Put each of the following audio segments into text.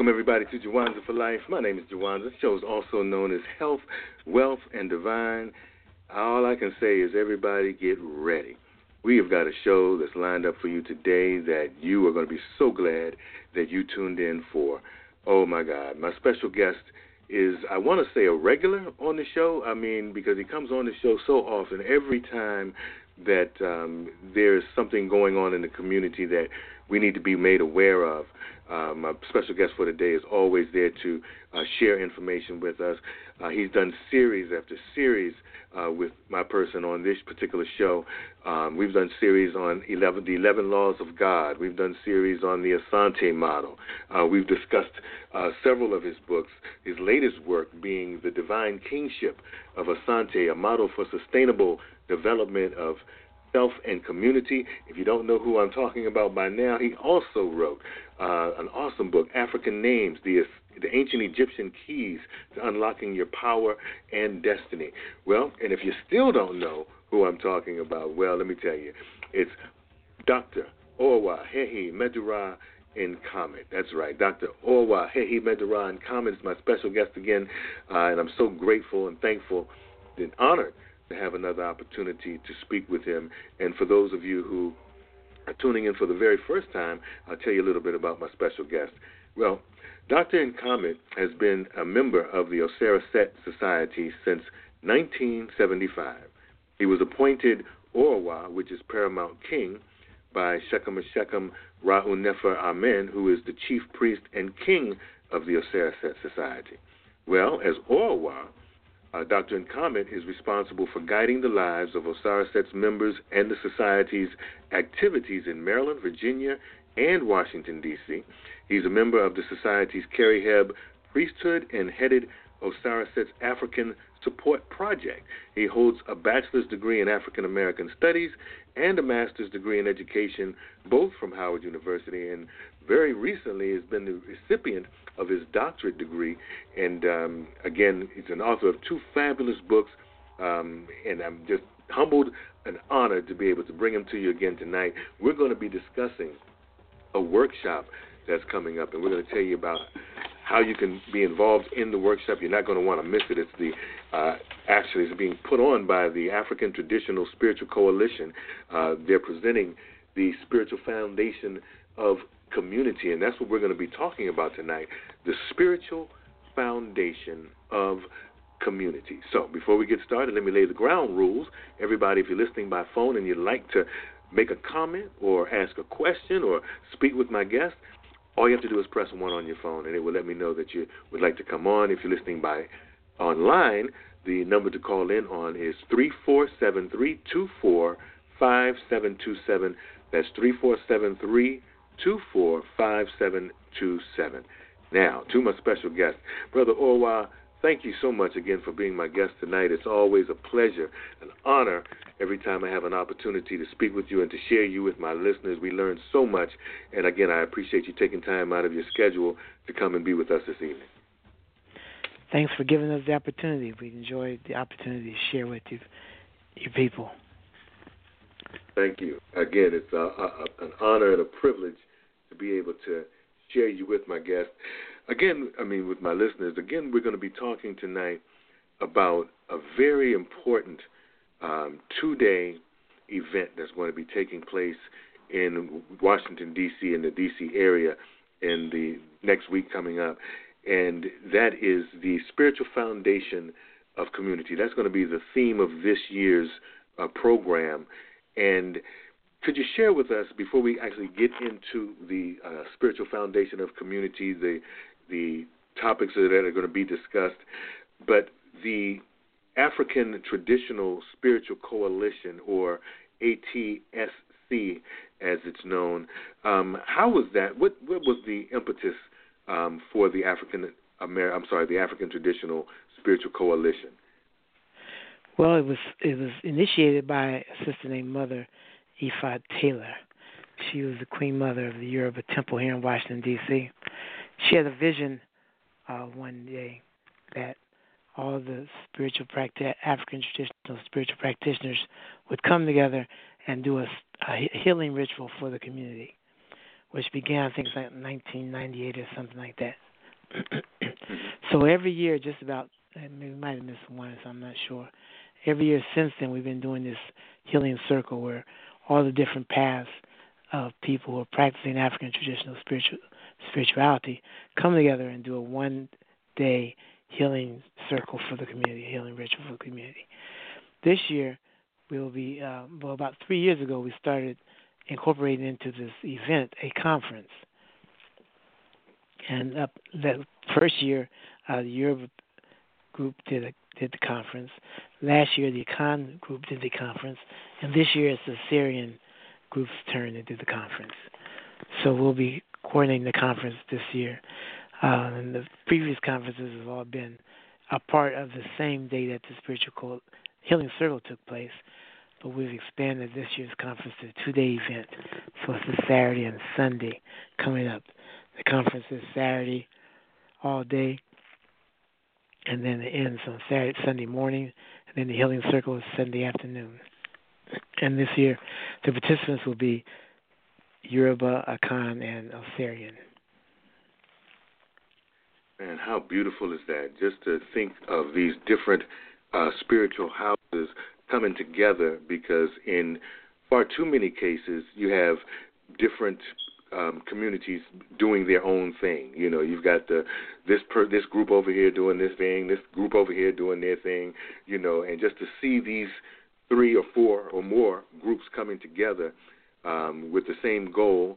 everybody, to Jawanza for Life. My name is Jawanza. The show is also known as Health, Wealth, and Divine. All I can say is everybody get ready. We have got a show that's lined up for you today that you are going to be so glad that you tuned in for. Oh, my God. My special guest is, I want to say, a regular on the show. I mean, because he comes on the show so often, every time that there's something going on in the community that we need to be made aware of. My special guest for today is always there to share information with us. He's done series after series with my person on this particular show. We've done series on the 11 Laws of God. We've done series on the Asante model. We've discussed several of his books, his latest work being The Divine Kingship of Asante, a model for sustainable development of self and community. If you don't know who I'm talking about by now, he also wrote an awesome book, African Names, the Ancient Egyptian Keys to Unlocking Your Power and Destiny. Well, and if you still don't know who I'm talking about, well, let me tell you, it's Dr. Orwa Hehi Medura Nkamet. That's right, Dr. Orwa Hehi Medura Nkamet is my special guest again, and I'm so grateful and thankful and honored to have another opportunity to speak with him. And for those of you who are tuning in for the very first time, I'll tell you a little bit about my special guest. Well, Dr. Nkamet has been a member of the Osiris Set Society since 1975. He was appointed Orwa, which is Paramount King, by Shechem Shechem Rahu Nefer Amen, who is the chief priest and king of the Osiris Set Society. Well, as Orwa, Dr. Nkamet is responsible for guiding the lives of Osiris Set's members and the Society's activities in Maryland, Virginia, and Washington, D.C. He's a member of the Society's Keri-Heb priesthood and headed Osiris Set's African Support Project. He holds a bachelor's degree in African American Studies and a master's degree in education, both from Howard University, and very recently has been the recipient of his doctorate degree. And again, he's an author of 2 fabulous books, and I'm just humbled and honored to be able to bring him to you again tonight. We're going to be discussing a workshop that's coming up, and we're going to tell you about how you can be involved in the workshop. You're not going to want to miss it. It's the actually it's being put on by the African Traditional Spiritual Coalition. They're presenting the spiritual foundation of community, and that's what we're going to be talking about tonight, the spiritual foundation of community. So before we get started, let me lay the ground rules. Everybody, if you're listening by phone and you'd like to make a comment or ask a question or speak with my guest, all you have to do is press 1 on your phone, and it will let me know that you would like to come on. If you're listening by online, the number to call in on is 347-324-5727. That's 347-324-5727. Now, to my special guest, Brother Orwa, thank you so much again for being my guest tonight. It's always a pleasure, an honor every time I have an opportunity to speak with you and to share you with my listeners. We learn so much, and again, I appreciate you taking time out of your schedule to come and be with us this evening. Thanks for giving us the opportunity. We enjoyed the opportunity to share with you, your people. Thank you. Again, it's an honor and a privilege to be able to share you with my guest. Again, with my listeners, again, we're going to be talking tonight about a very important 2-day event that's going to be taking place in Washington, D.C., in the D.C. area in the next week coming up, and that is the spiritual foundation of community. That's going to be the theme of this year's program. And could you share with us, before we actually get into the spiritual foundation of community, the topics that are going to be discussed, but the African Traditional Spiritual Coalition, or ATSC as it's known, how was that? What was the impetus for the African Traditional Spiritual Coalition? Well, it was initiated by a sister named Mother Ifa Taylor. She was the Queen Mother of the Yoruba Temple here in Washington, D.C. She had a vision one day that all the African traditional spiritual practitioners would come together and do a healing ritual for the community, which began, I think, like 1998 or something like that. So every year, just about, maybe we might have missed one, so I'm not sure. Every year since then, we've been doing this healing circle where all the different paths of people who are practicing African traditional spirituality come together and do a one-day healing circle for the community, a healing ritual for the community. This year, we'll be, about 3 years ago, we started incorporating into this event a conference. And that first year, the Yoruba group did the conference. Last year, the Akan group did the conference. And this year, it's the Syrian group's turn to do the conference. So we'll be coordinating the conference this year. And the previous conferences have all been a part of the same day that the Spiritual Healing Circle took place. But we've expanded this year's conference to a 2-day event. So it's a Saturday and Sunday coming up. The conference is Saturday all day, and then it ends on Sunday morning, and then the healing circle is Sunday afternoon. And this year, the participants will be Yoruba, Akan, and Osirian. Man, how beautiful is that? Just to think of these different spiritual houses coming together, because in far too many cases, you have different communities doing their own thing. You know, you've got this group over here doing this thing, this group over here doing their thing, you know, and just to see these 3 or 4 or more groups coming together with the same goal,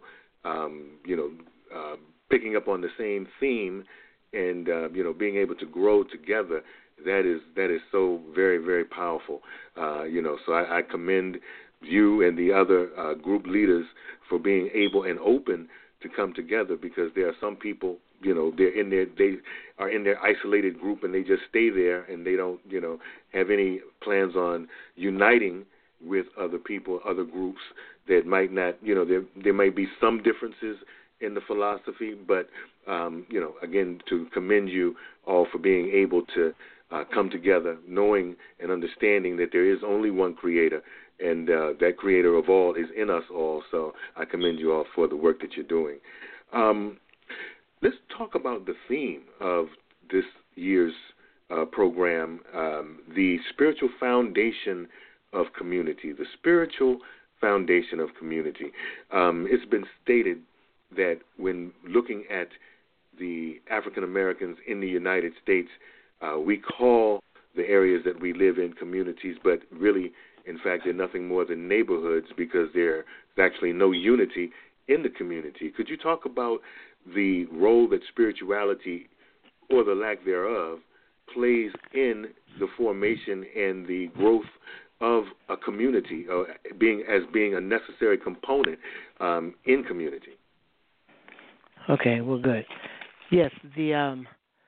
picking up on the same theme and, being able to grow together, that is so very, very powerful. So I commend you and the other group leaders for being able and open to come together, because there are some people, they are in their isolated group and they just stay there and they don't, have any plans on uniting with other people, other groups that might not, there might be some differences in the philosophy, but, again, to commend you all for being able to come together, knowing and understanding that there is only one Creator, and that Creator of all is in us all. So I commend you all for the work that you're doing. Let's talk about the theme of this year's program, the spiritual foundation of community, the spiritual foundation of community. It's been stated that when looking at the African Americans in the United States, we call the areas that we live in communities, but really, in fact, they're nothing more than neighborhoods, because there's actually no unity in the community. Could you talk about the role that spirituality, or the lack thereof, plays in the formation and the growth of a community, being a necessary component in community? Okay, well, good. Yes, the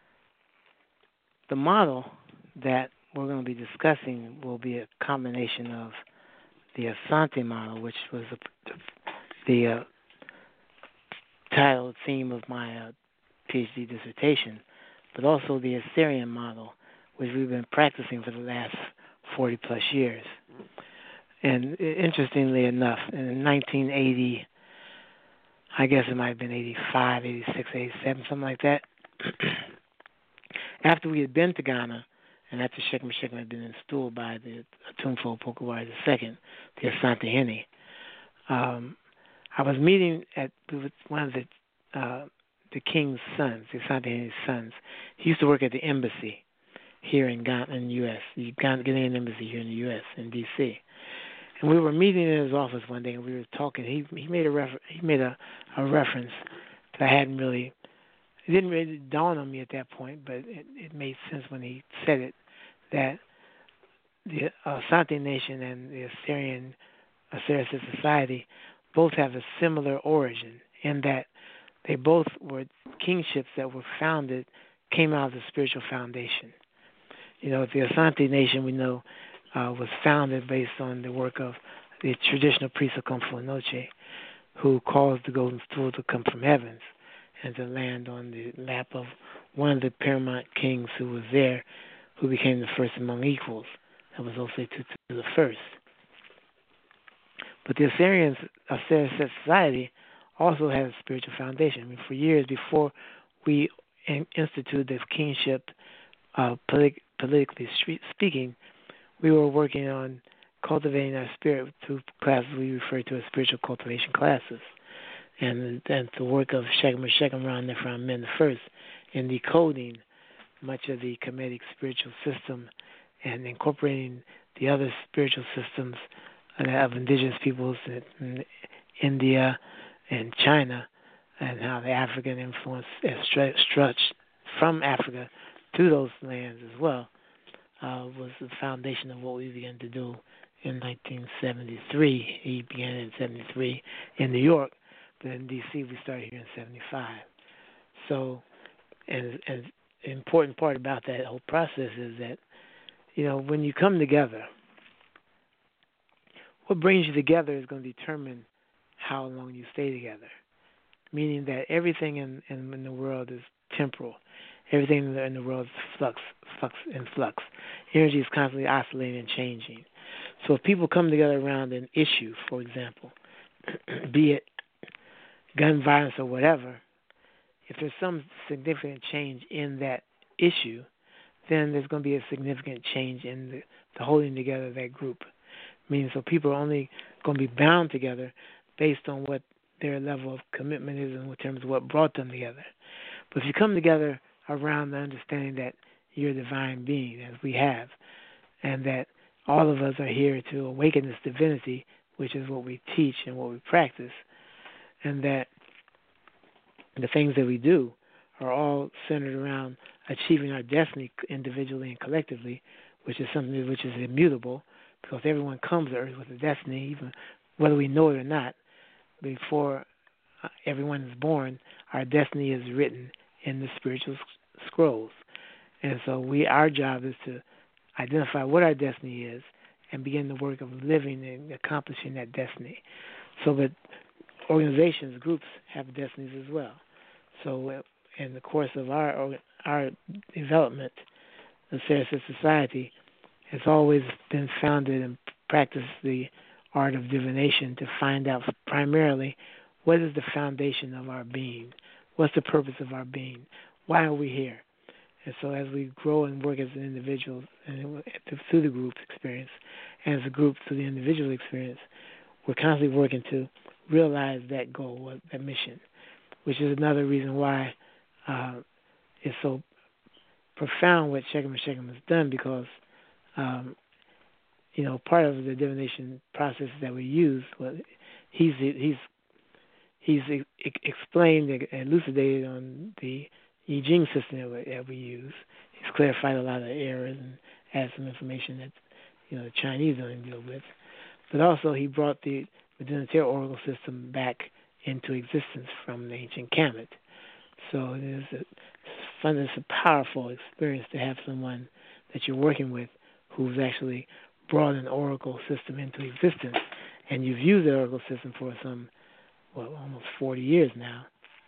model that we're going to be discussing will be a combination of the Asante model, which was the title theme of my PhD dissertation, but also the Assyrian model, which we've been practicing for the last 40-plus years. And interestingly enough, in 1980, I guess it might have been 85, 86, 87, something like that, after we had been to Ghana, and after Sheikh Mashikma had been installed by the Atunfo Pokowari II, the Asante Hene, I was meeting with one of the king's sons, the Asante Hene's sons. He used to work at the embassy here in Ghana, in the U.S., the Ghanaian embassy here in the U.S., in D.C. And we were meeting in his office one day, and we were talking. He made a reference that I hadn't really. It didn't really dawn on me at that point, but it made sense when he said it, that the Asante Nation and the Assyrian Society both have a similar origin, in that they both were kingships that were came out of the spiritual foundation. The Asante Nation, we know, was founded based on the work of the traditional priest of Komfo Noche, who caused the golden stool to come from heavens and to land on the lap of one of the paramount kings who was there, who became the first among equals. That was Osei-Tutu the first. But the Assyrian Society also has a spiritual foundation. I mean, for years before we instituted this kingship, politically speaking, we were working on cultivating our spirit through classes we refer to as spiritual cultivation classes. And the work of Shechem Ron Nephron Men the First in decoding much of the Kemetic spiritual system and incorporating the other spiritual systems of indigenous peoples in India and China, and how the African influence has stretched from Africa to those lands as well, was the foundation of what we began to do in 1973. He began in 73 in New York, but in D.C. we started here in 75. So, and an important part about that whole process is that, when you come together, what brings you together is going to determine how long you stay together. Meaning that everything in the world is temporal. Everything in the world is flux. Energy is constantly oscillating and changing. So if people come together around an issue, for example, be it gun violence or whatever, if there's some significant change in that issue, then there's going to be a significant change in the holding together of that group. Meaning, so people are only going to be bound together based on what their level of commitment is in terms of what brought them together. But if you come together around the understanding that you're a divine being, as we have, and that all of us are here to awaken this divinity, which is what we teach and what we practice, and that the things that we do are all centered around achieving our destiny individually and collectively, which is something which is immutable, because everyone comes to Earth with a destiny, even whether we know it or not. Before everyone is born, our destiny is written in the spiritual scrolls. And so our job is to identify what our destiny is and begin the work of living and accomplishing that destiny. So that organizations, groups have destinies as well. So in the course of our development, the Sarasota Society has always been founded and practiced the art of divination to find out primarily what is the foundation of our being, what's the purpose of our being, why are we here. And so as we grow and work as an individual and through the group experience, and as a group through the individual experience, we're constantly working to realize that goal, that mission, which is another reason why it's so profound what Shechem has done, because part of the divination process that we use, he's explained and elucidated on the I Ching system that we use. He's clarified a lot of errors and added some information that the Chinese don't deal with. But also he brought the Medina Oracle system back into existence from the ancient Kemet. So it's a powerful experience to have someone that you're working with who's actually brought an oracle system into existence, and you've used the oracle system for almost 40 years now,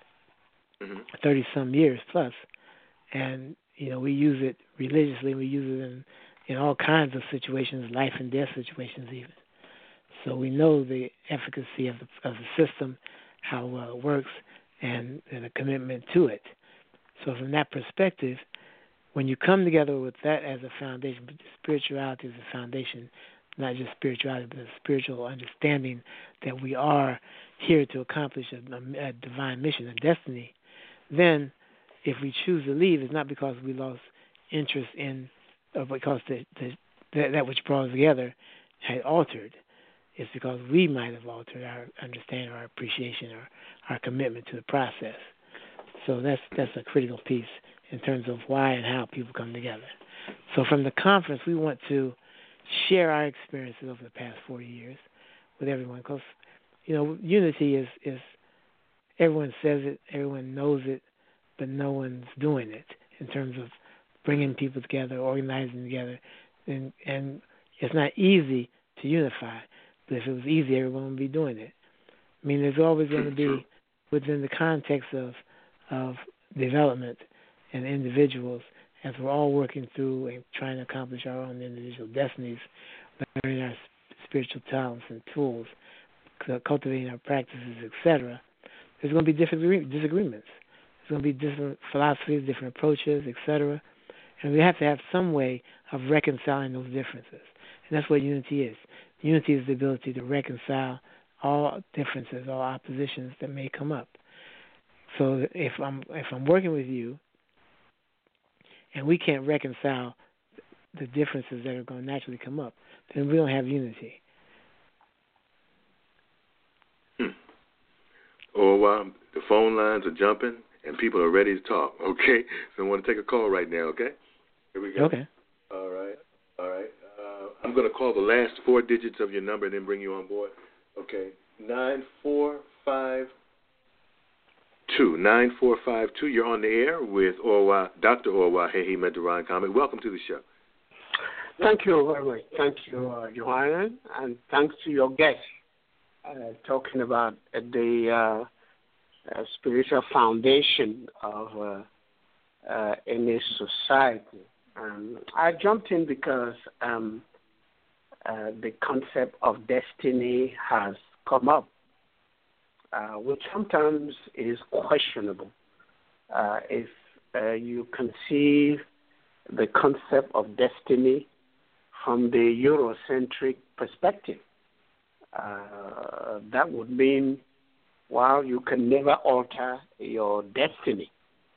30-some years plus, and we use it religiously. We use it in all kinds of situations, life and death situations even. So we know the efficacy of the system, how well it works, and a commitment to it. So from that perspective, when you come together with that as a foundation, but spirituality as a foundation, not just spirituality, but a spiritual understanding that we are here to accomplish a divine mission, a destiny, then if we choose to leave, it's not because we lost interest in, or because that which brought us together had altered. It's because we might have altered our understanding, our appreciation, or our commitment to the process. So that's a critical piece in terms of why and how people come together. So from the conference, we want to share our experiences over the past 40 years with everyone, because unity is everyone says it, everyone knows it, but no one's doing it in terms of bringing people together, organizing together, and it's not easy to unify. But if it was easy, everyone would be doing it. I mean, there's always going to be, within the context of development and individuals, as we're all working through and trying to accomplish our own individual destinies, learning our spiritual talents and tools, cultivating our practices, etc., there's going to be different disagreements. going to be different philosophies, different approaches, etc. And we have to have some way of reconciling those differences. And that's what unity is. Unity is the ability to reconcile all differences, all oppositions that may come up. So if I'm working with you and we can't reconcile the differences that are going to naturally come up, then we don't have unity. Or the phone lines are jumping and people are ready to talk, okay? So I want to take a call right now, okay? Here we go. Okay. All right. I'm going to call the last 4 digits of your number and then bring you on board. Okay. 9452. 9452. You're on the air with Dr. Orwa Hehi Medaran Kamit. Welcome to the show. Thank you very much. Thank you, Johanna, and thanks to your guest talking about the spiritual foundation of any society. I jumped in because the concept of destiny has come up, which sometimes is questionable. If you conceive the concept of destiny from the Eurocentric perspective, that would mean, well, you can never alter your destiny.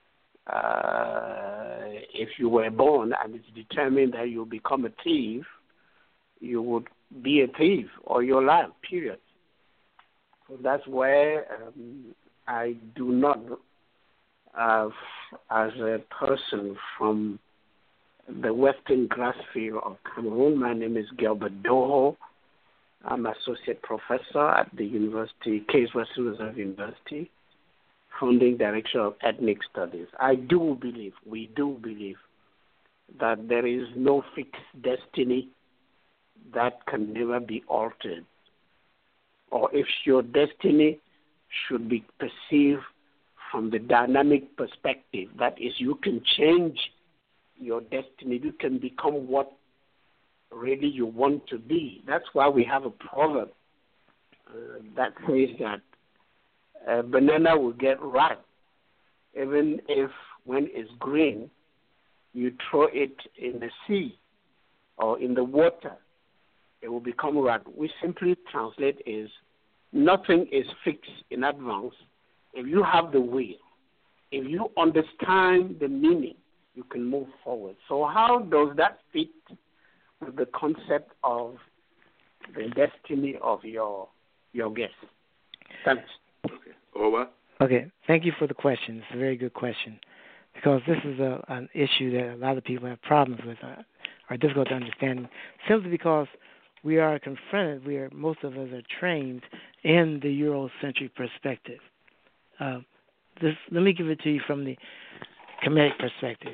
If you were born and it's determined that you'll become a thief, you would be a thief all your life, period. So that's where I do not, as a person from the western grassfield of Cameroon, my name is Gilbert Doho. I'm associate professor at the university, Case Western Reserve University, founding director of ethnic studies. We do believe that there is no fixed destiny that can never be altered. Or if your destiny should be perceived from the dynamic perspective, that is, you can change your destiny, you can become what really you want to be. That's why we have a proverb that says that a banana will get ripe, even if when it's green, you throw it in the sea or in the water, it will become ripe. We simply translate is nothing is fixed in advance. If you have the will, if you understand the meaning, you can move forward. So how does that fit with the concept of the destiny of your guest? Thanks. Okay. Orwa? Okay. Thank you for the question. It's a very good question because this is an issue that a lot of people have problems with, are difficult to understand, simply because we are confronted, most of us are trained in the Eurocentric perspective. Let me give it to you from the Kemetic perspective.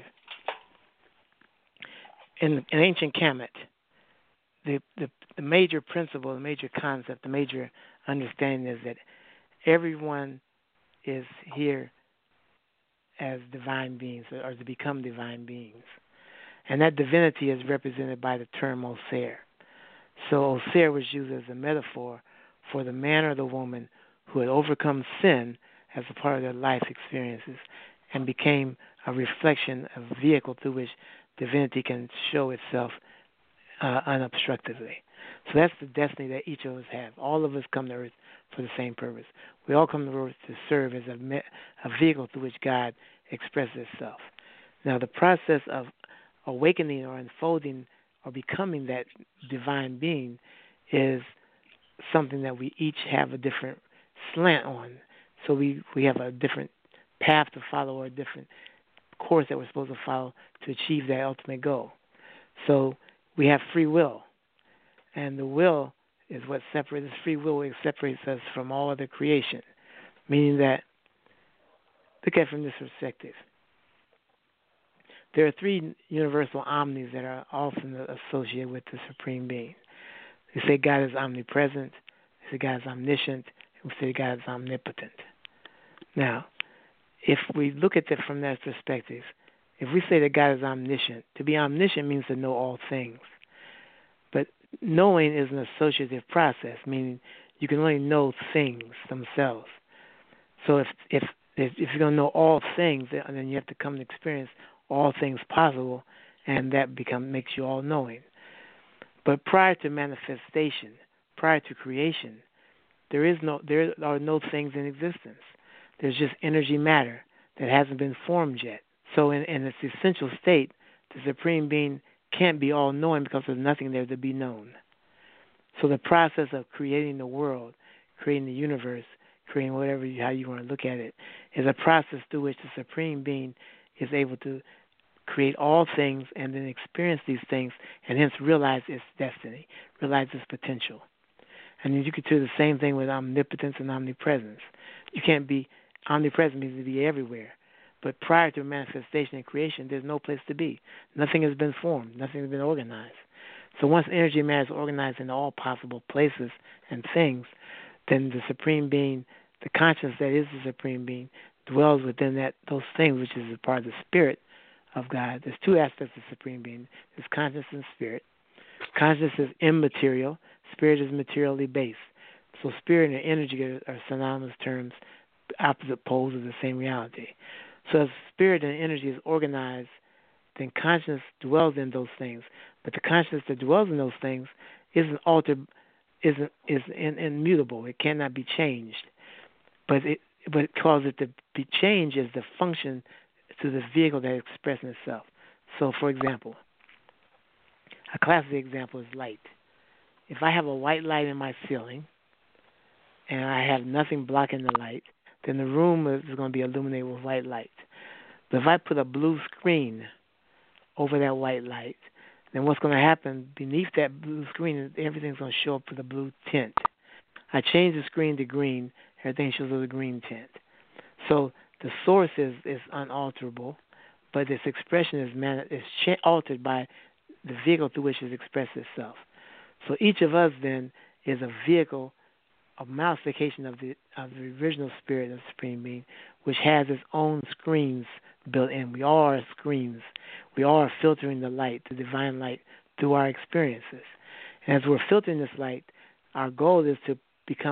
In ancient Kemet, the major principle, the major concept, the major understanding is that everyone is here as divine beings or to become divine beings. And that divinity is represented by the term Osir. So Osir was used as a metaphor for the man or the woman who had overcome sin as a part of their life experiences and became a reflection, a vehicle through which divinity can show itself unobstructedly. So that's the destiny that each of us have. All of us come to earth for the same purpose. We all come to earth to serve as a vehicle through which God expresses itself. Now, the process of awakening or unfolding or becoming that divine being is something that we each have a different slant on. So we have a different path to follow or a different course that we're supposed to follow to achieve that ultimate goal. So we have free will. And the will is what separates us. Free will separates us from all other creation. Meaning that, look at it from this perspective. There are three universal omnis that are often associated with the Supreme Being. We say God is omnipresent, we say God is omniscient, and we say God is omnipotent. Now, if we look at it from that perspective, if we say that God is omniscient, to be omniscient means to know all things. But knowing is an associative process, meaning you can only know things themselves. So if If you're going to know all things, then you have to come to experience all things possible, and that makes you all-knowing. But prior to manifestation, prior to creation, there are no things in existence. There's just energy matter that hasn't been formed yet. So in its essential state, the Supreme Being can't be all-knowing because there's nothing there to be known. So the process of creating the world, creating the universe, creating how you want to look at it, is a process through which the Supreme Being is able to create all things and then experience these things and hence realize its destiny, realize its potential. And you could do the same thing with omnipotence and omnipresence. You can't be omnipresent means to be everywhere. But prior to manifestation and creation, there's no place to be. Nothing has been formed. Nothing has been organized. So once energy matter is organized in all possible places and things, then the Supreme Being, the consciousness that is the Supreme Being, dwells within those things, which is a part of the spirit of God. There's two aspects of Supreme Being. There's consciousness and spirit. Consciousness is immaterial. Spirit is materially based. So spirit and energy are synonymous terms, opposite poles of the same reality. So as spirit and energy is organized, then consciousness dwells in those things. But the consciousness that dwells in those things isn't altered, is immutable. It cannot be changed. But cause it to be changed is the function to the vehicle that expresses itself. So, for example, a classic example is light. If I have a white light in my ceiling and I have nothing blocking the light, then the room is going to be illuminated with white light. But if I put a blue screen over that white light, then what's going to happen beneath that blue screen, everything's going to show up with a blue tint. I change the screen to green, everything shows with a green tint. So the source is unalterable, but its expression is altered by the vehicle through which it expresses itself. So each of us then is a vehicle, a modification of the original spirit of the Supreme Being, which has its own screens built in. We all are screens. We all are filtering the light, the divine light, through our experiences. And as we're filtering this light, our goal is to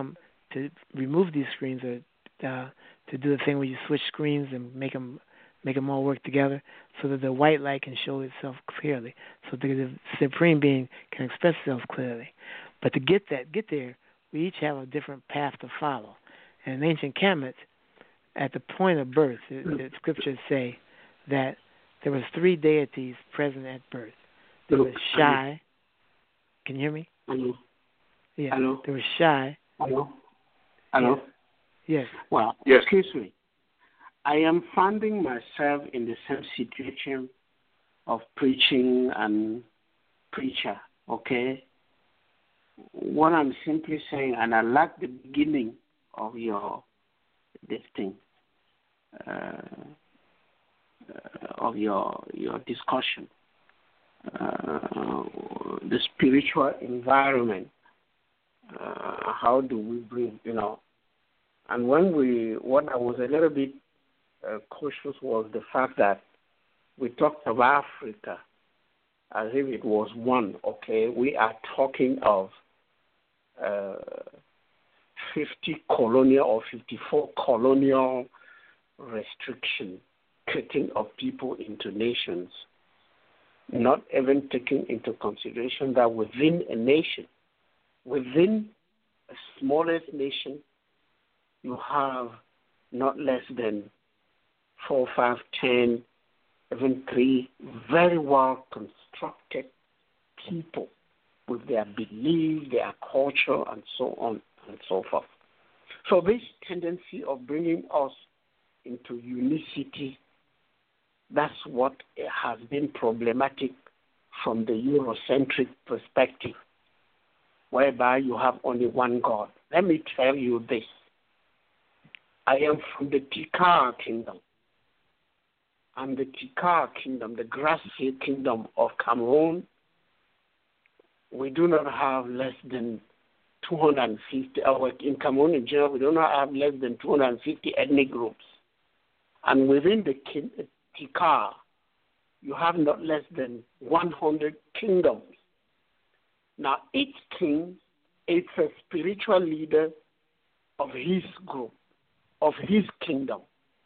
remove these screens, or to do the thing where you switch screens and make them all work together, so that the white light can show itself clearly, so that the Supreme Being can express itself clearly. But to get there, we each have a different path to follow. And in ancient Kemet, at the point of birth, the scriptures say that there was 3 deities present at birth. There was Shai. Can you hear me? Hello. Yeah. Hello. There was Shai. Hello. Hello. Yes. Well, yes. Excuse me. I am finding myself in the same situation of preaching and preacher, okay? What I'm simply saying, and I like the beginning of this thing, of your discussion, the spiritual environment. How do we bring, And what I was a little bit cautious was the fact that we talked of Africa as if it was one, okay? We are talking of 50 colonial or 54 colonial restriction, cutting of people into nations, not even taking into consideration that within a nation, within a smallest nation, you have not less than 4, 5, 10, even 3 very well constructed people with their belief, their culture, and so on and so forth. So this tendency of bringing us into unicity, that's what has been problematic from the Eurocentric perspective, whereby you have only one God. Let me tell you this. I am from the Tikar kingdom. And the Tikar kingdom, the grass-seed kingdom of Cameroon, we do not have less than 250, in Cameroon in general, we do not have less than 250 ethnic groups. And within the Tikar, you have not less than 100 kingdoms. Now, each king is a spiritual leader of his group, of his kingdom.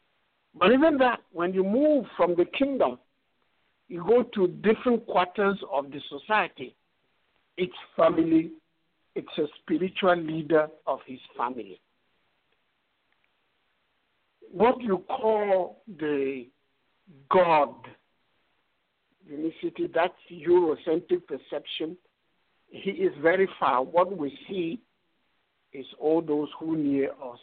But even that, when you move from the kingdom, you go to different quarters of the society. Each family, it's a spiritual leader of his family. What you call the God unicity, that's Eurocentric perception, he is very far. What we see is all those who near us.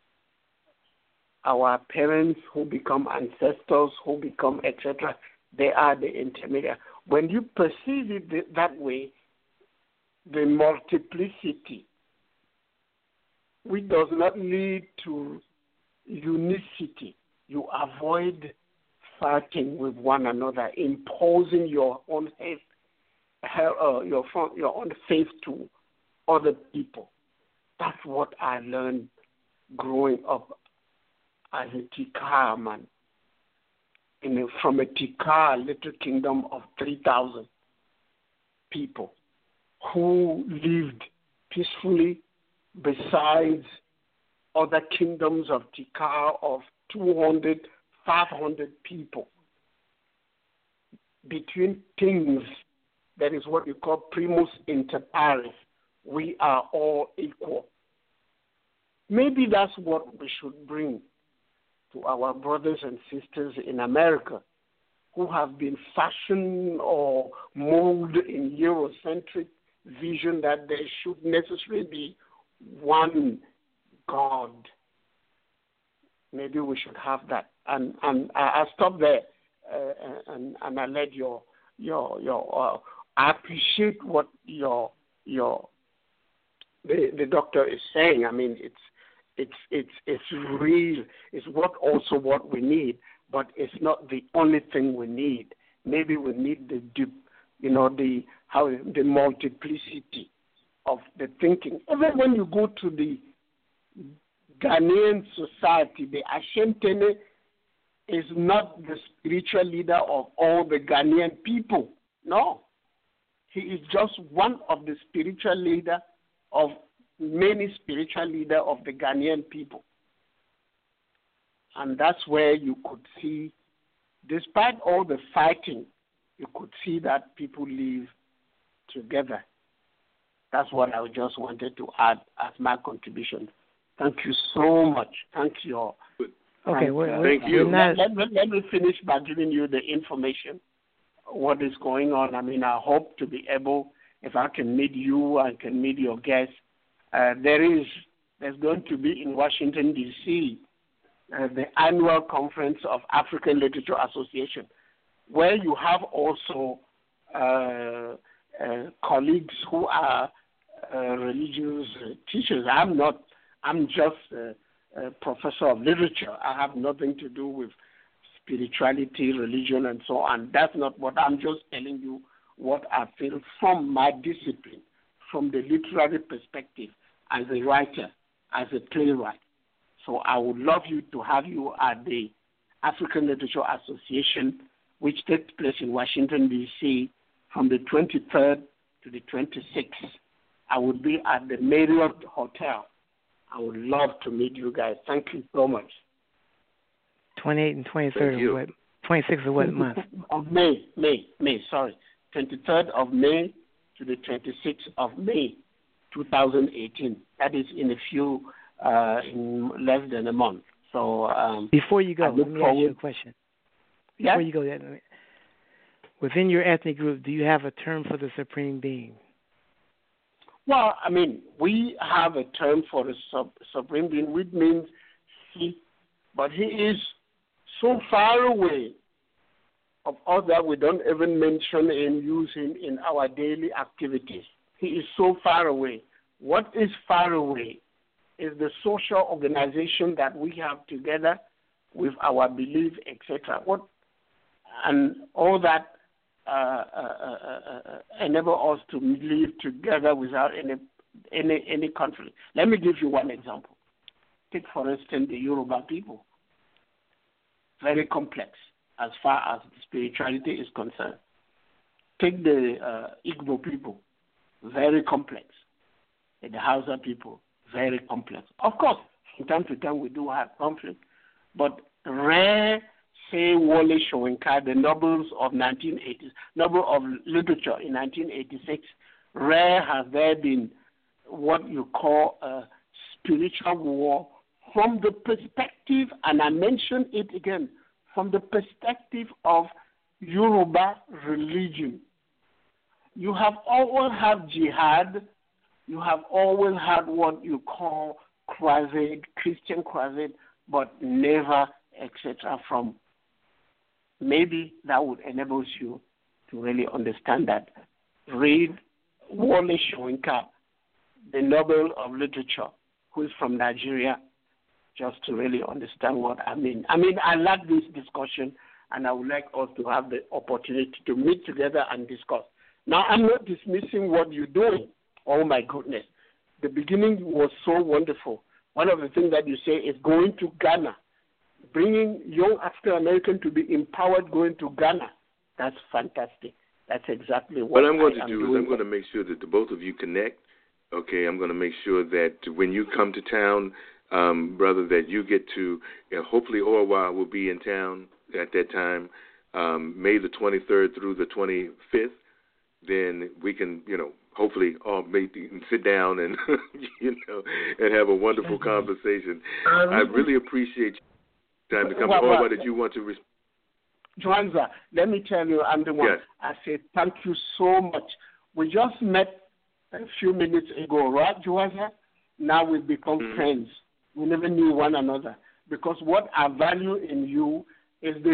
Our parents who become ancestors, who become etc., they are the intermediate. When you perceive it that way, the multiplicity, which does not lead to unicity, you avoid fighting with one another, imposing your own faith, your own faith to other people. That's what I learned growing up as a Tikar man, from a Tikar little kingdom of 3,000 people who lived peacefully besides other kingdoms of Tikar of 200, 500 people. Between kings, that is what you call primus inter pares. We are all equal. Maybe that's what we should bring to our brothers and sisters in America who have been fashioned or molded in Eurocentric vision that there should necessarily be one God. Maybe we should have that. And I'll stop there and I let your I appreciate what the doctor is saying. I mean, it's real. It's what we need, but it's not the only thing we need. Maybe we need the multiplicity of the thinking. Even when you go to the Ghanaian society, the Ashentene is not the spiritual leader of all the Ghanaian people. No. He is just one of the spiritual leader of many spiritual leaders of the Ghanaian people. And that's where you could see, despite all the fighting, you could see that people live together. That's what I just wanted to add as my contribution. Thank you so much. Thank you. Okay, thank you. Let me finish by giving you the information, what is going on. I mean, I hope to be able, if I can meet you, I can meet your guests. There's going to be in Washington, D.C., the annual conference of African Literature Association, where you have also colleagues who are religious teachers. I'm just a professor of literature. I have nothing to do with spirituality, religion, and so on. That's not what I'm just telling you what I feel from my discipline, from the literary perspective, as a writer, as a playwright. So I would love to have you at the African Literature Association, which takes place in Washington, D.C., from the 23rd to the 26th. I would be at the Marriott Hotel. I would love to meet you guys. Thank you so much. 28th and 23rd of what? 26th of what month? Of May, 23rd of May to the 26th of May, 2018. That is in less than a month. So before you go, let me ask you a question. Yeah? Before you go, within your ethnic group, do you have a term for the Supreme Being? Well, I mean, we have a term for the Supreme Being, which means he, but he is so far away of us that we don't even mention and use him in our daily activities. He is so far away. What is far away is the social organization that we have together with our belief, etc. And all that enable us to live together without any conflict. Let me give you one example. Take, for instance, the Yoruba people. Very complex as far as spirituality is concerned. Take the Igbo people. Very complex. The Hausa people. Very complex. Of course, from time to time we do have conflict, but Rare, say Wole Soyinka, the Nobels of 1980, Nobel of Literature in 1986. Rare has there been what you call a spiritual war from the perspective, and I mention it again, from the perspective of Yoruba religion. You have always had jihad. You have always had what you call crusade, Christian crusade, but never, etc. from. Maybe that would enable you to really understand that. Read Wole Soyinka, the Nobel of Literature, who is from Nigeria, just to really understand what I mean. I like this discussion, and I would like us to have the opportunity to meet together and discuss. Now, I'm not dismissing what you're doing. Oh, my goodness. The beginning was so wonderful. One of the things that you say is going to Ghana, bringing young African Americans to be empowered going to Ghana. That's fantastic. That's exactly what I'm going to do. I'm going to make sure that the both of you connect. Okay, I'm going to make sure that when you come to town, brother, that you get to, hopefully Orwa will be in town at that time, May the 23rd through the 25th. Then we can, hopefully all sit down and, and have a wonderful conversation. I really appreciate your time to come. Orwa, did you want to Joanza, let me tell you, I'm the one. Yes. I say thank you so much. We just met a few minutes ago, right, Joanza? Now we've become friends. We never knew one another. Because what I value in you is the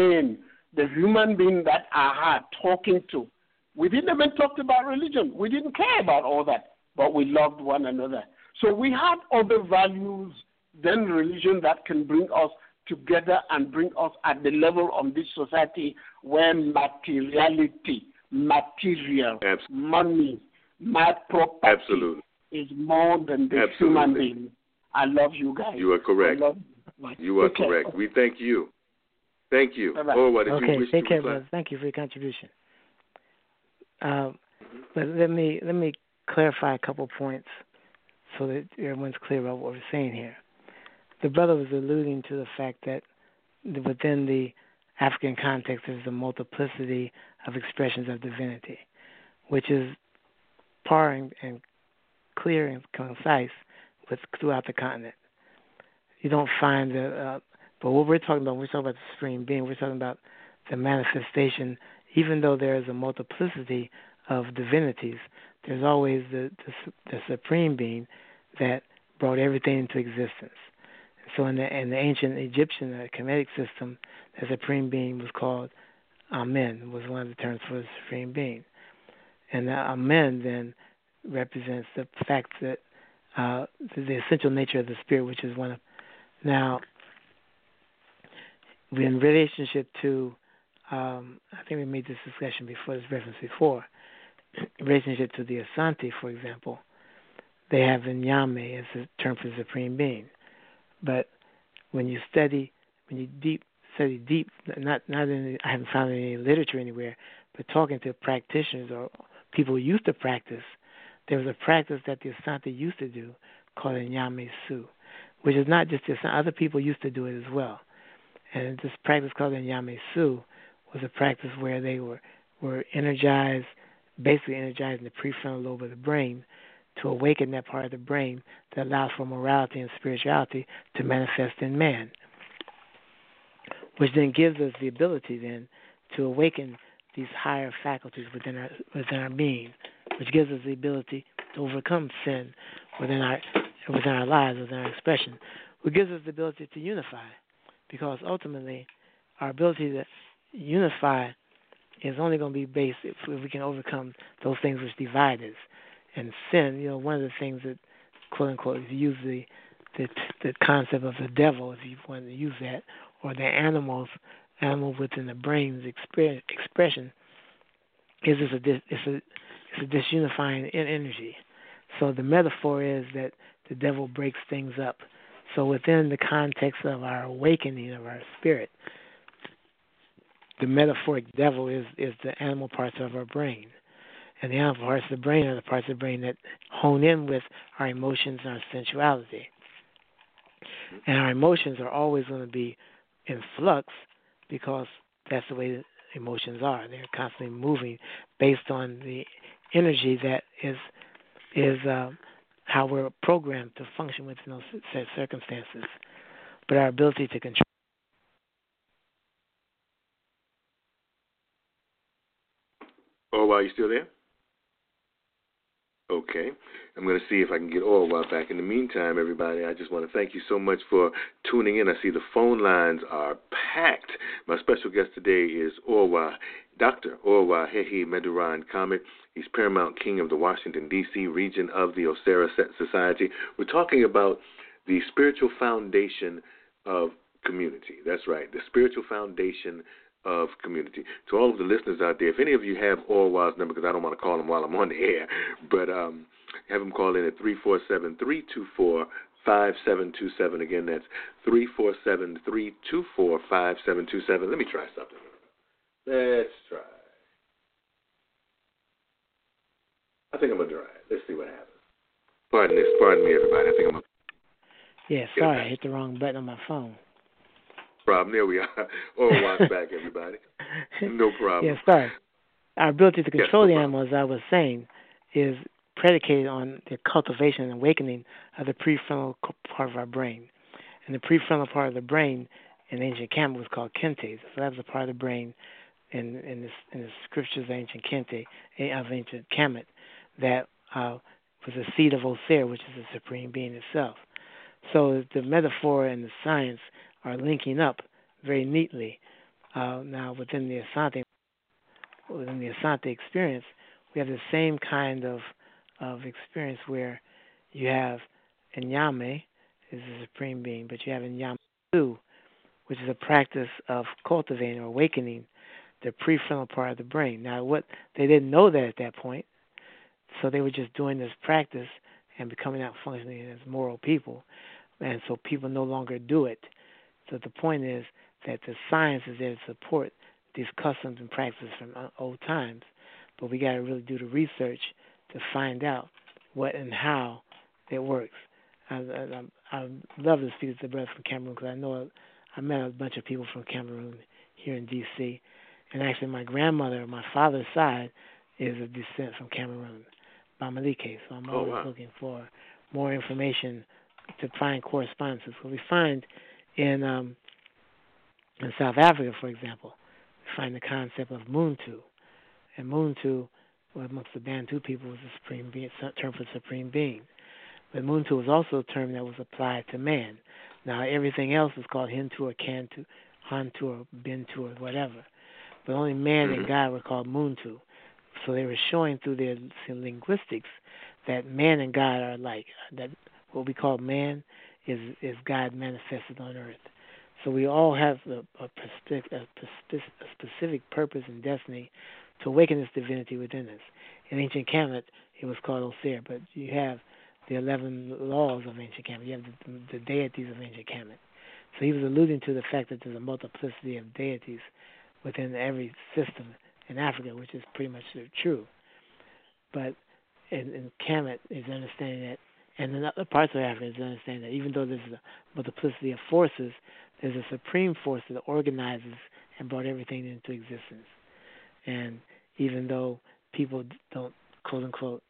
human being that I had talking to. We didn't even talk about religion. We didn't care about all that, but we loved one another. So we had other values than religion that can bring us together and bring us at the level of this society where materiality, material, money, my property is more than the human being. I love you guys. You are correct. You are correct. We thank you. Thank you. Bye-bye. Okay, take care, brother. Thank you for your contribution. But let me clarify a couple points so that everyone's clear about what we're saying here. The brother was alluding to the fact that within the African context there's a multiplicity of expressions of divinity, which is par and clear and concise throughout the continent. You don't find but what we're talking about the Supreme Being, we're talking about the manifestation. Even though there is a multiplicity of divinities, there's always the Supreme Being that brought everything into existence. So in the ancient Egyptian Kemetic system, the Supreme Being was called Amen, was one of the terms for the Supreme Being. And the Amen then represents the fact that the essential nature of the Spirit, which is one of... Now, in relationship to, I think we made this discussion before, this reference before, in relationship to the Asante, for example, they have Nyame as a term for the Supreme Being. But when you study deep, not in, I haven't found any literature anywhere, but talking to practitioners or people who used to practice, there was a practice that the Asante used to do called a Nyame Su, which is not just the Asante. Other people used to do it as well. And this practice called the Nyame Su was a practice where they were energized, basically energizing the prefrontal lobe of the brain to awaken that part of the brain that allows for morality and spirituality to manifest in man, which then gives us the ability then to awaken these higher faculties within our being, which gives us the ability to overcome sin within our lives, within our expression, which gives us the ability to unify, because ultimately our ability to unify is only going to be based if we can overcome those things which divide us. And sin, one of the things that, quote unquote, if you use the concept of the devil, if you want to use that, or the animal within the brain's expression, is it's a disunifying energy. So the metaphor is that the devil breaks things up. So within the context of our awakening of our spirit, the metaphoric devil is the animal parts of our brain. And the animal parts of the brain are the parts of the brain that hone in with our emotions and our sensuality. And our emotions are always going to be in flux because that's the way emotions are. They're constantly moving based on the energy that is how we're programmed to function within those set circumstances. But our ability to control. Orwa, you still there? Okay. I'm going to see if I can get Orwa back. In the meantime, everybody, I just want to thank you so much for tuning in. I see the phone lines are packed. My special guest today is Orwa, Dr. Orwa Hehi Meduran Comet. He's Paramount King of the Washington, D.C. region of the Osera Society. We're talking about the spiritual foundation of community. That's right, the spiritual foundation of community. To all of the listeners out there, if any of you have Orwa's number, because I don't want to call him while I'm on the air, but have him call in at 347-324-5727. Again, that's 347-324-5727. Let me try something. Let's try. I think I'm going to try it. Let's see what happens. Pardon me, everybody. I think I'm going to... Yeah, sorry, I hit the wrong button on my phone. Problem. There we are. Orwa's back, everybody. No problem. Yeah, sorry. Our ability to control the animal, as I was saying, is predicated on the cultivation and awakening of the prefrontal part of our brain. And the prefrontal part of the brain in ancient Kemet was called Kente. So that was a part of the brain in the scriptures of ancient Kente, of ancient Kemet, that was the seed of Osir, which is the supreme being itself. So the metaphor and the science are linking up very neatly. Now, within the Asante experience, we have the same kind of experience where you have Nyame is the supreme being, but you have Nyame too, which is a practice of cultivating or awakening the prefrontal part of the brain. Now, what they didn't know that at that point, so they were just doing this practice and becoming out functioning as moral people, and so people no longer do it. So the point is that the science is there to support these customs and practices from old times, but we got to really do the research to find out what and how it works. I love to speak to the brother from Cameroon because I met a bunch of people from Cameroon here in D.C., and actually my grandmother on my father's side is a descent from Cameroon, Bamalike, so I'm always looking for more information to find correspondences. What we find in South Africa, for example, we find the concept of Muntu. And Muntu, amongst the Bantu people, was the supreme being, term for supreme being. But Muntu was also a term that was applied to man. Now, everything else is called Hintu or Kantu, Hantu or Bintu or whatever. But only man and God were called Muntu. So they were showing through their linguistics that man and God are alike. That what we call man is God manifested on earth. So we all have a specific purpose and destiny to awaken this divinity within us. In ancient Kemet, it was called Osir, but you have the 11 laws of ancient Kemet. You have the deities of ancient Kemet. So he was alluding to the fact that there's a multiplicity of deities within every system in Africa, which is pretty much true. But in Kemet is understanding that, and in other parts of Africa is understanding that even though there's a multiplicity of forces, there's a supreme force that organizes and brought everything into existence. And even though people don't, quote unquote,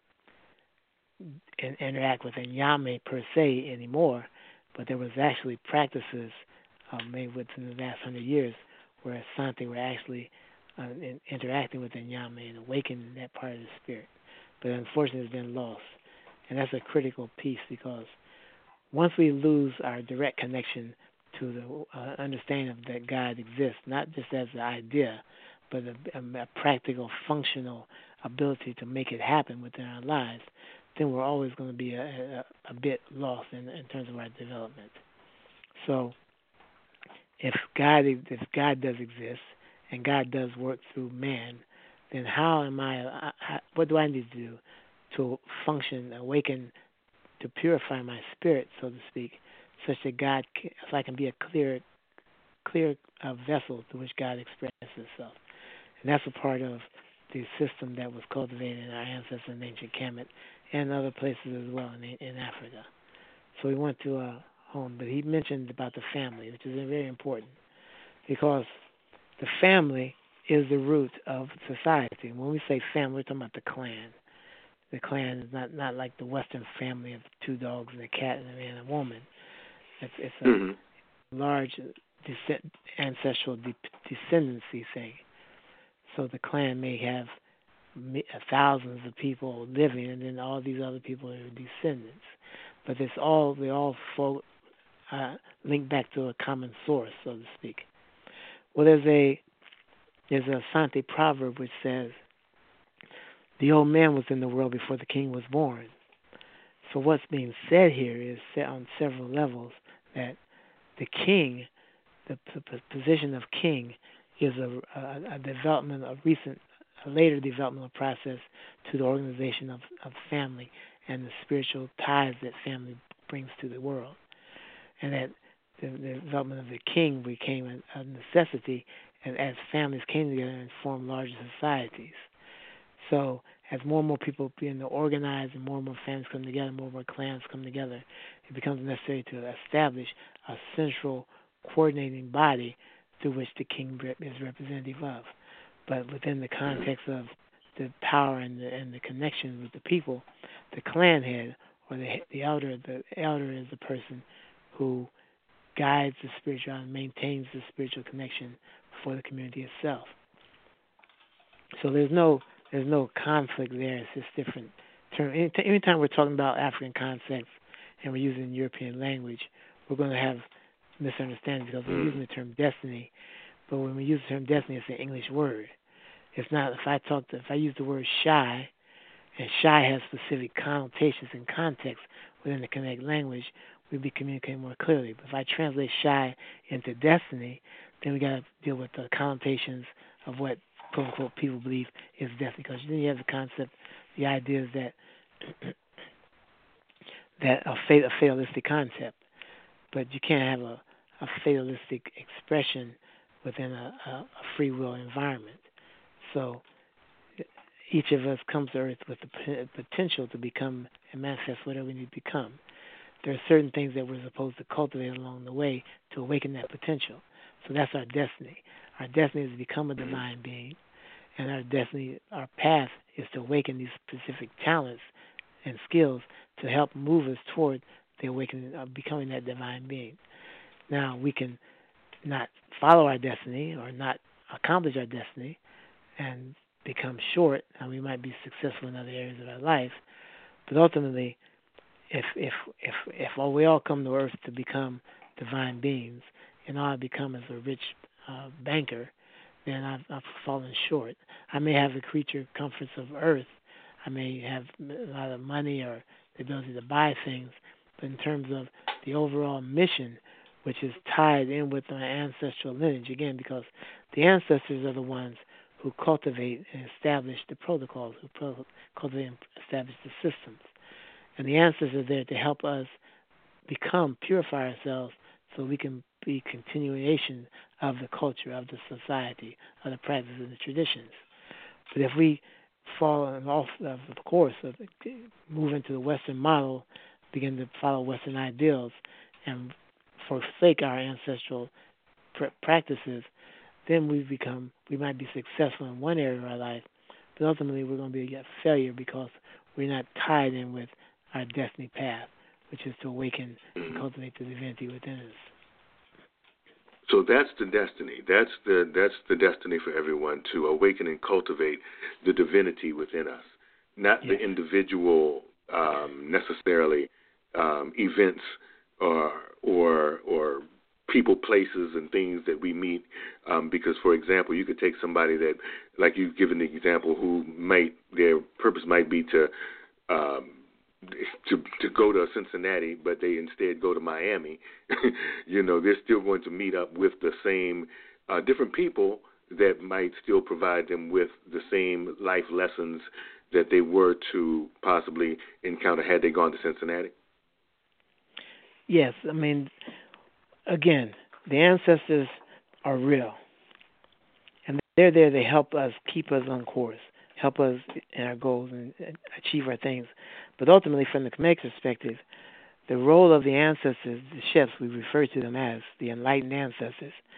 interact with Nyame per se anymore, but there was actually practices made within the last 100 years where Asante were actually interacting with Nyame and awakening that part of the spirit. But unfortunately it's been lost. And that's a critical piece because once we lose our direct connection to the understanding of that God exists, not just as an idea, but a practical, functional ability to make it happen within our lives, then we're always going to be a bit lost in terms of our development. So if God does exist and God does work through man, then what do I need to do to function, awaken, to purify my spirit, so to speak, such that so I can be a clear vessel through which God expresses Himself. And that's a part of the system that was cultivated in our ancestors in ancient Kemet and other places as well in Africa. So we went to home, but he mentioned about the family, which is very important. because the family is the root of society. When we say family, we're talking about the clan. The clan is not like the Western family of two dogs and a cat and a man and a woman. It's a large ancestral descendancy thing. So the clan may have thousands of people living, and then all these other people are descendants. But they all link back to a common source, so to speak. Well, there's a Asante proverb which says, "The old man was in the world before the king was born." So what's being said here is set on several levels that the king, the position of king, is a development, a later developmental process to the organization of family and the spiritual ties that family brings to the world, and that the development of the king became a necessity, and as families came together and formed larger societies. So as more and more people begin to organize and more families come together, more and more clans come together, it becomes necessary to establish a central coordinating body through which the king is representative of. But within the context of the power and the connection with the people, the clan head or the elder is the person who guides the spiritual and maintains the spiritual connection for the community itself. So there's no conflict there. It's just different terms. Anytime we're talking about African concepts and we're using European language, we're going to have misunderstandings because we're using the term destiny. But when we use the term destiny, it's an English word. It's not. If I use the word shy, and shy has specific connotations and context within the Connect language, we'd be communicating more clearly. But if I translate shy into destiny, then we got to deal with the connotations of what quote unquote people believe is destiny. Because then you have the concept, the idea is that a fatalistic concept, but you can't have a fatalistic expression within a free will environment. So each of us comes to Earth with the potential to become and manifest whatever we need to become. There are certain things that we're supposed to cultivate along the way to awaken that potential. So that's our destiny. Our destiny is to become a divine being, and our path is to awaken these specific talents and skills to help move us toward the awakening of becoming that divine being. Now, we can not follow our destiny or not accomplish our destiny and become short, and we might be successful in other areas of our life, but ultimately, if we all come to Earth to become divine beings, and all I become is a rich banker, then I've fallen short. I may have the creature comforts of Earth, I may have a lot of money or the ability to buy things, but in terms of the overall mission, which is tied in with my ancestral lineage, again, because the ancestors are the ones who cultivate and establish the protocols, who cultivate and establish the systems. And the ancestors are there to help us purify ourselves so we can be continuation of the culture, of the society, of the practices and the traditions. But if we fall off of the course, move into the Western model, begin to follow Western ideals, and forsake our ancestral practices, then we might be successful in one area of our life, but ultimately we're going to be a failure because we're not tied in with our destiny path, which is to awaken and cultivate the divinity within us. So that's the destiny. That's the destiny for everyone, to awaken and cultivate the divinity within us, not the individual necessarily events or people, places, and things that we meet. Because, for example, you could take somebody that, like you've given the example, who their purpose might be to go to Cincinnati, but they instead go to Miami. They're still going to meet up with the same different people that might still provide them with the same life lessons that they were to possibly encounter had they gone to Cincinnati. Yes, I mean, again, the ancestors are real, and they're there to help us, keep us on course, help us in our goals and achieve our things. But ultimately, from the Kemetic perspective, the role of the ancestors, the chefs, we refer to them as the enlightened ancestors,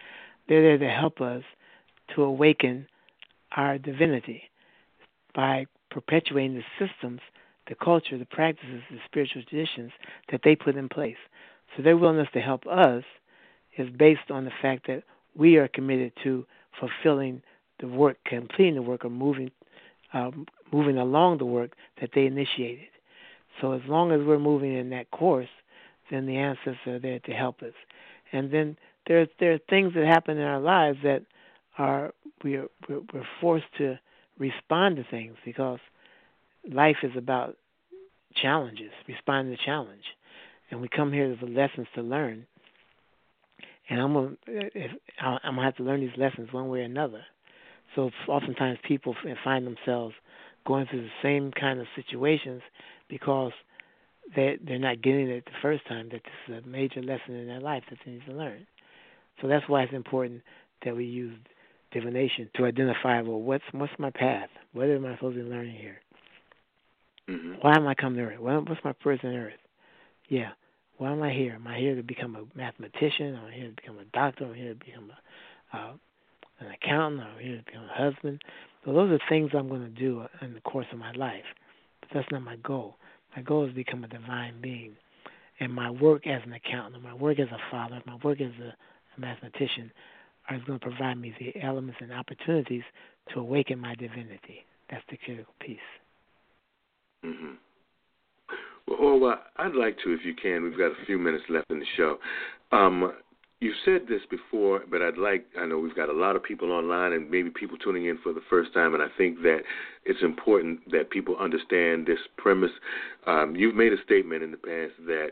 They're there to help us to awaken our divinity by perpetuating the systems, the culture, the practices, the spiritual traditions that they put in place. So their willingness to help us is based on the fact that we are committed to fulfilling the work, completing the work, or moving along the work that they initiated. So as long as we're moving in that course, then the ancestors are there to help us. And then there are things that happen in our lives that we're forced to respond to things, because life is about challenges, responding to challenge. And we come here with lessons to learn. And I'm gonna have to learn these lessons one way or another. So oftentimes people find themselves going through the same kind of situations because they're not getting it the first time, that this is a major lesson in their life that they need to learn. So that's why it's important that we use divination to identify, well, what's my path? What am I supposed to be learning here? Mm-hmm. Why am I coming to Earth? What's my purpose on Earth? Yeah. Why am I here? Am I here to become a mathematician? Am I here to become a doctor? Am I here to become an accountant? Am I here to become a husband? So those are things I'm going to do in the course of my life. But that's not my goal. My goal is to become a divine being. And my work as an accountant, my work as a father, my work as a mathematician are going to provide me the elements and opportunities to awaken my divinity. That's the critical piece. Mm-hmm. Well, I'd like to, if you can, we've got a few minutes left in the show. You've said this before, but I know we've got a lot of people online and maybe people tuning in for the first time, and I think that it's important that people understand this premise. You've made a statement in the past that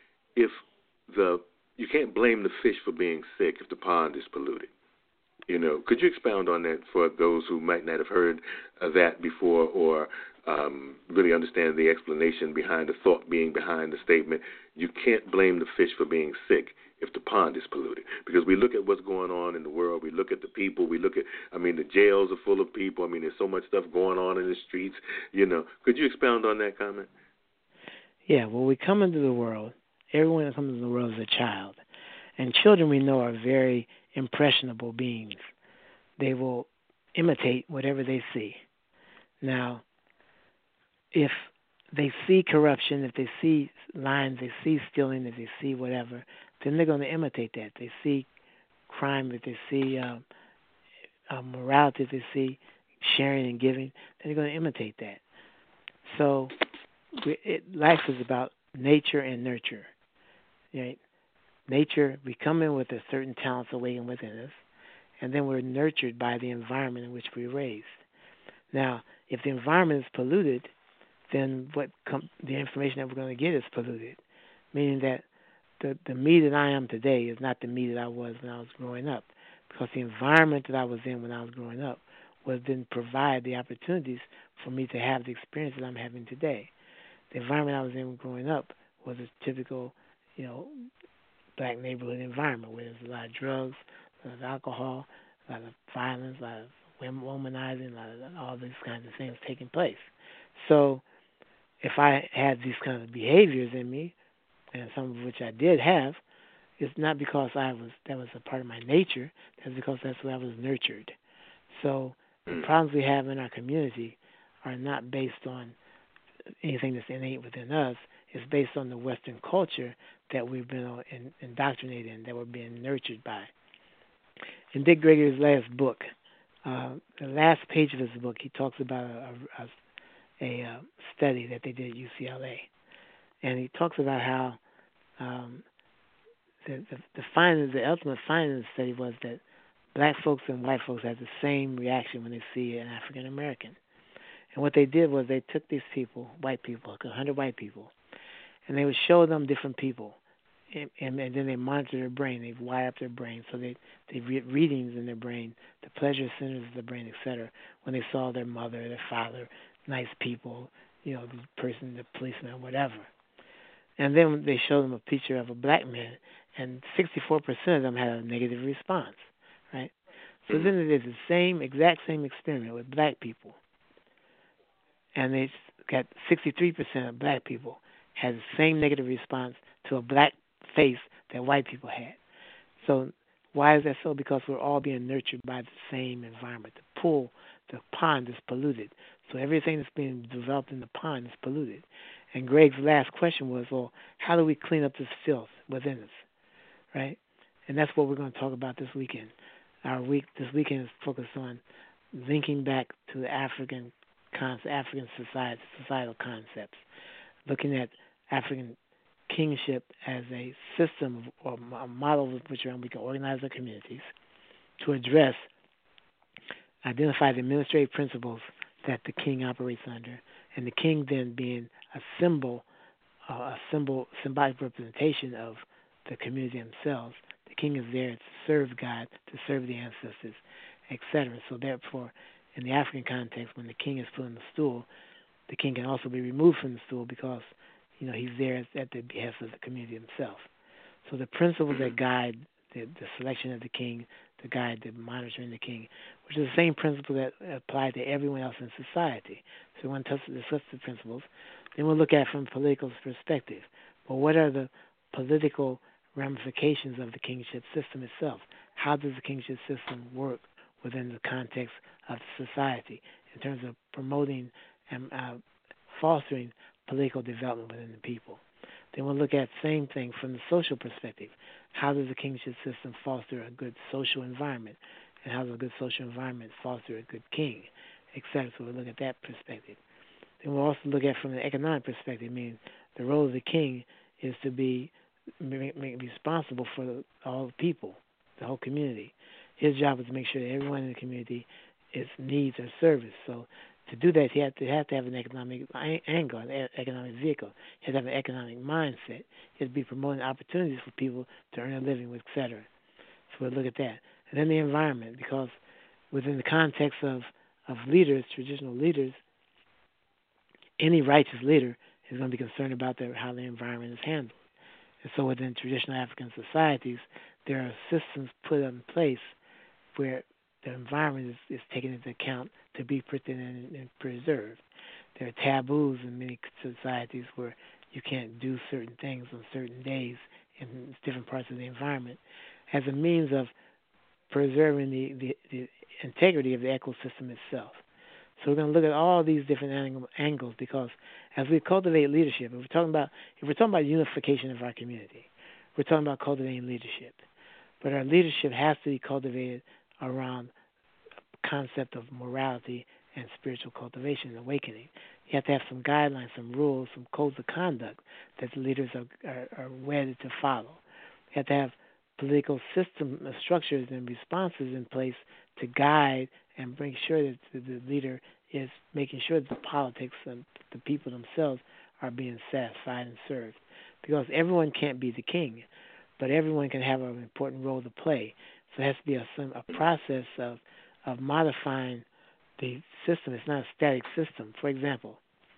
you can't blame the fish for being sick if the pond is polluted. Could you expound on that for those who might not have heard that before, or really understand the explanation behind the thought being behind the statement? You can't blame the fish for being sick if the pond is polluted. Because we look at what's going on in the world, we look at the people, the jails are full of people. There's so much stuff going on in the streets. Could you expound on that comment? Yeah, well, we come into the world, everyone that comes into the world is a child. And children, we know, are very impressionable beings. They will imitate whatever they see. Now, if they see corruption, if they see lying, if they see stealing, if they see whatever, then they're going to imitate that. They see crime, if they see morality, if they see sharing and giving, then they're going to imitate that. So life is about nature and nurture. Right? Nature, we come in with a certain talents awakened within us, and then we're nurtured by the environment in which we're raised. Now, if the environment is polluted, then the information that we're going to get is polluted, meaning that the me that I am today is not the me that I was when I was growing up, because the environment that I was in when I was growing up didn't provide the opportunities for me to have the experience that I'm having today. The environment I was in growing up was a typical, black neighborhood environment where there's a lot of drugs, a lot of alcohol, a lot of violence, a lot of womanizing, a lot of all these kinds of things taking place. So if I had these kind of behaviors in me, and some of which I did have, it's not because that was a part of my nature. That's because that's where I was nurtured. So the problems we have in our community are not based on anything that's innate within us. It's based on the Western culture that we've been indoctrinated in, that we're being nurtured by. In Dick Gregory's last book, the last page of his book, he talks about a study that they did at UCLA. And he talks about how the ultimate finding of the study was that black folks and white folks had the same reaction when they see an African American. And what they did was they took these people, white people, 100 white people, and they would show them different people. And then they monitor their brain. They wire up their brain. So they read readings in their brain, the pleasure centers of the brain, etc. When they saw their mother, their father, nice people, the person, the policeman, whatever. And then they showed them a picture of a black man, and 64% of them had a negative response, right? So then they did the exact same experiment with black people. And they got 63% of black people had the same negative response to a black face that white people had. So Why is that so? Because we're all being nurtured by the same environment. The pool, the pond is polluted. So everything that's being developed in the pond is polluted. And Greg's last question was, well, how do we clean up this filth within us, right? And that's what we're going to talk about this weekend. This weekend is focused on linking back to the African societal concepts, looking at African kingship as a system or a model with which we can organize our communities to identify the administrative principles that the king operates under, and the king then being a symbolic representation of the community themselves. The king is there to serve God, to serve the ancestors, etc. So therefore, in the African context, when the king is put on the stool, the king can also be removed from the stool because he's there at the behest of the community himself. So the principles that guide the selection of the king, to guide the monitoring the king, which is the same principle that apply to everyone else in society. So we want to discuss the principles. Then we'll look at it from a political perspective. But what are the political ramifications of the kingship system itself? How does the kingship system work within the context of society in terms of promoting and fostering political development within the people? Then we'll look at the same thing from the social perspective. How does the kingship system foster a good social environment? And how does a good social environment foster a good king, etc.? So we'll look at that perspective. Then we'll also look at from the economic perspective, meaning the role of the king is to be responsible for all the people, the whole community. His job is to make sure that everyone in the community its needs are serviced. So to do that, you have to have an economic angle, an economic vehicle. You have to have an economic mindset. You have to be promoting opportunities for people to earn a living, etc. So we'll look at that. And then the environment, because within the context of leaders, traditional leaders, any righteous leader is going to be concerned about how the environment is handled. And so within traditional African societies, there are systems put in place where the environment is taken into account to be protected and preserved. There are taboos in many societies where you can't do certain things on certain days in different parts of the environment as a means of preserving the integrity of the ecosystem itself. So we're going to look at all these different angles because as we cultivate leadership, if we're talking about unification of our community, we're talking about cultivating leadership. But our leadership has to be cultivated around concept of morality and spiritual cultivation and awakening. You have to have some guidelines, some rules, some codes of conduct that the leaders are wedded to follow. You have to have political system structures and responses in place to guide and make sure that the leader is making sure that the politics and the people themselves are being satisfied and served. Because everyone can't be the king, but everyone can have an important role to play. So it has to be a process of modifying the system. It's not a static system. For example,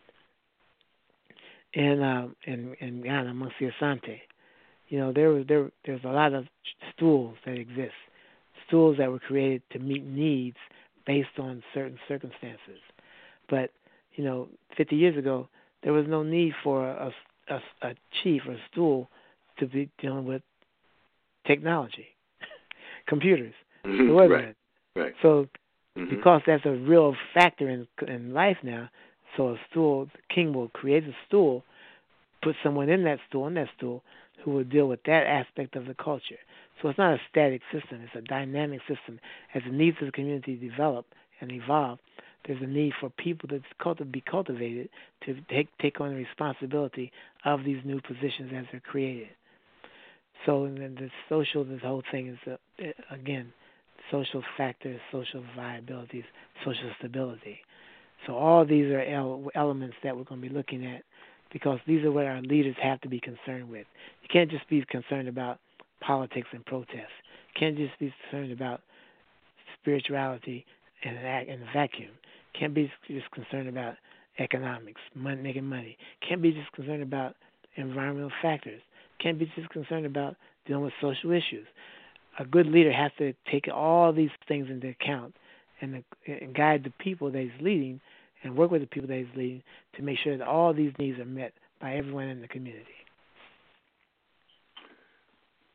in Ghana, amongst the Asante, there's a lot of stools that exist, stools that were created to meet needs based on certain circumstances. But 50 years ago, there was no need for a chief or a stool to be dealing with technology, computers. Mm-hmm. There wasn't. Right. So because that's a real factor in life now, so a stool, the king will create a stool, put someone in that stool, who will deal with that aspect of the culture. So it's not a static system. It's a dynamic system. As the needs of the community develop and evolve, there's a need for people to be cultivated to take on the responsibility of these new positions as they're created. So then this whole thing is, again, social factors, social viabilities, social stability. So all these are elements that we're going to be looking at because these are what our leaders have to be concerned with. You can't just be concerned about politics and protests. You can't just be concerned about spirituality in a vacuum. You can't be just concerned about economics, making money. You can't be just concerned about environmental factors. You can't be just concerned about dealing with social issues. A good leader has to take all these things into account and guide the people that he's leading and work with the people that he's leading to make sure that all these needs are met by everyone in the community.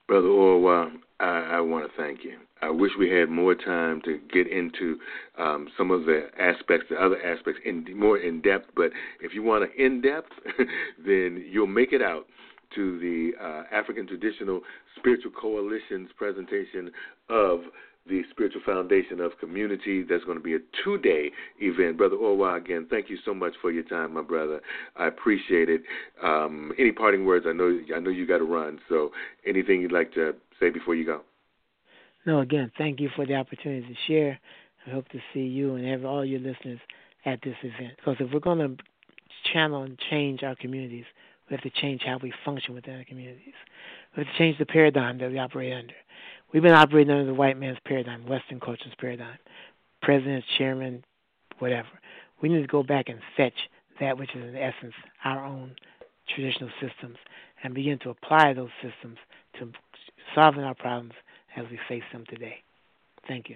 Brother Orwa, I want to thank you. I wish we had more time to get into some of the aspects, the other aspects, more in depth. But if you want to in depth, then you'll make it out to the African Traditional Spiritual Coalition's presentation of the Spiritual Foundation of Community. That's going to be a 2-day event. Brother Orwa, again, thank you so much for your time, my brother. I appreciate it. Any parting words? I know you got to run, so anything you'd like to say before you go? No, again, thank you for the opportunity to share. I hope to see you and all your listeners at this event. Because if we're going to channel and change our communities, we have to change how we function within our communities. We have to change the paradigm that we operate under. We've been operating under the white man's paradigm, Western culture's paradigm, presidents, chairman, whatever. We need to go back and fetch that which is in essence our own traditional systems and begin to apply those systems to solving our problems as we face them today. Thank you.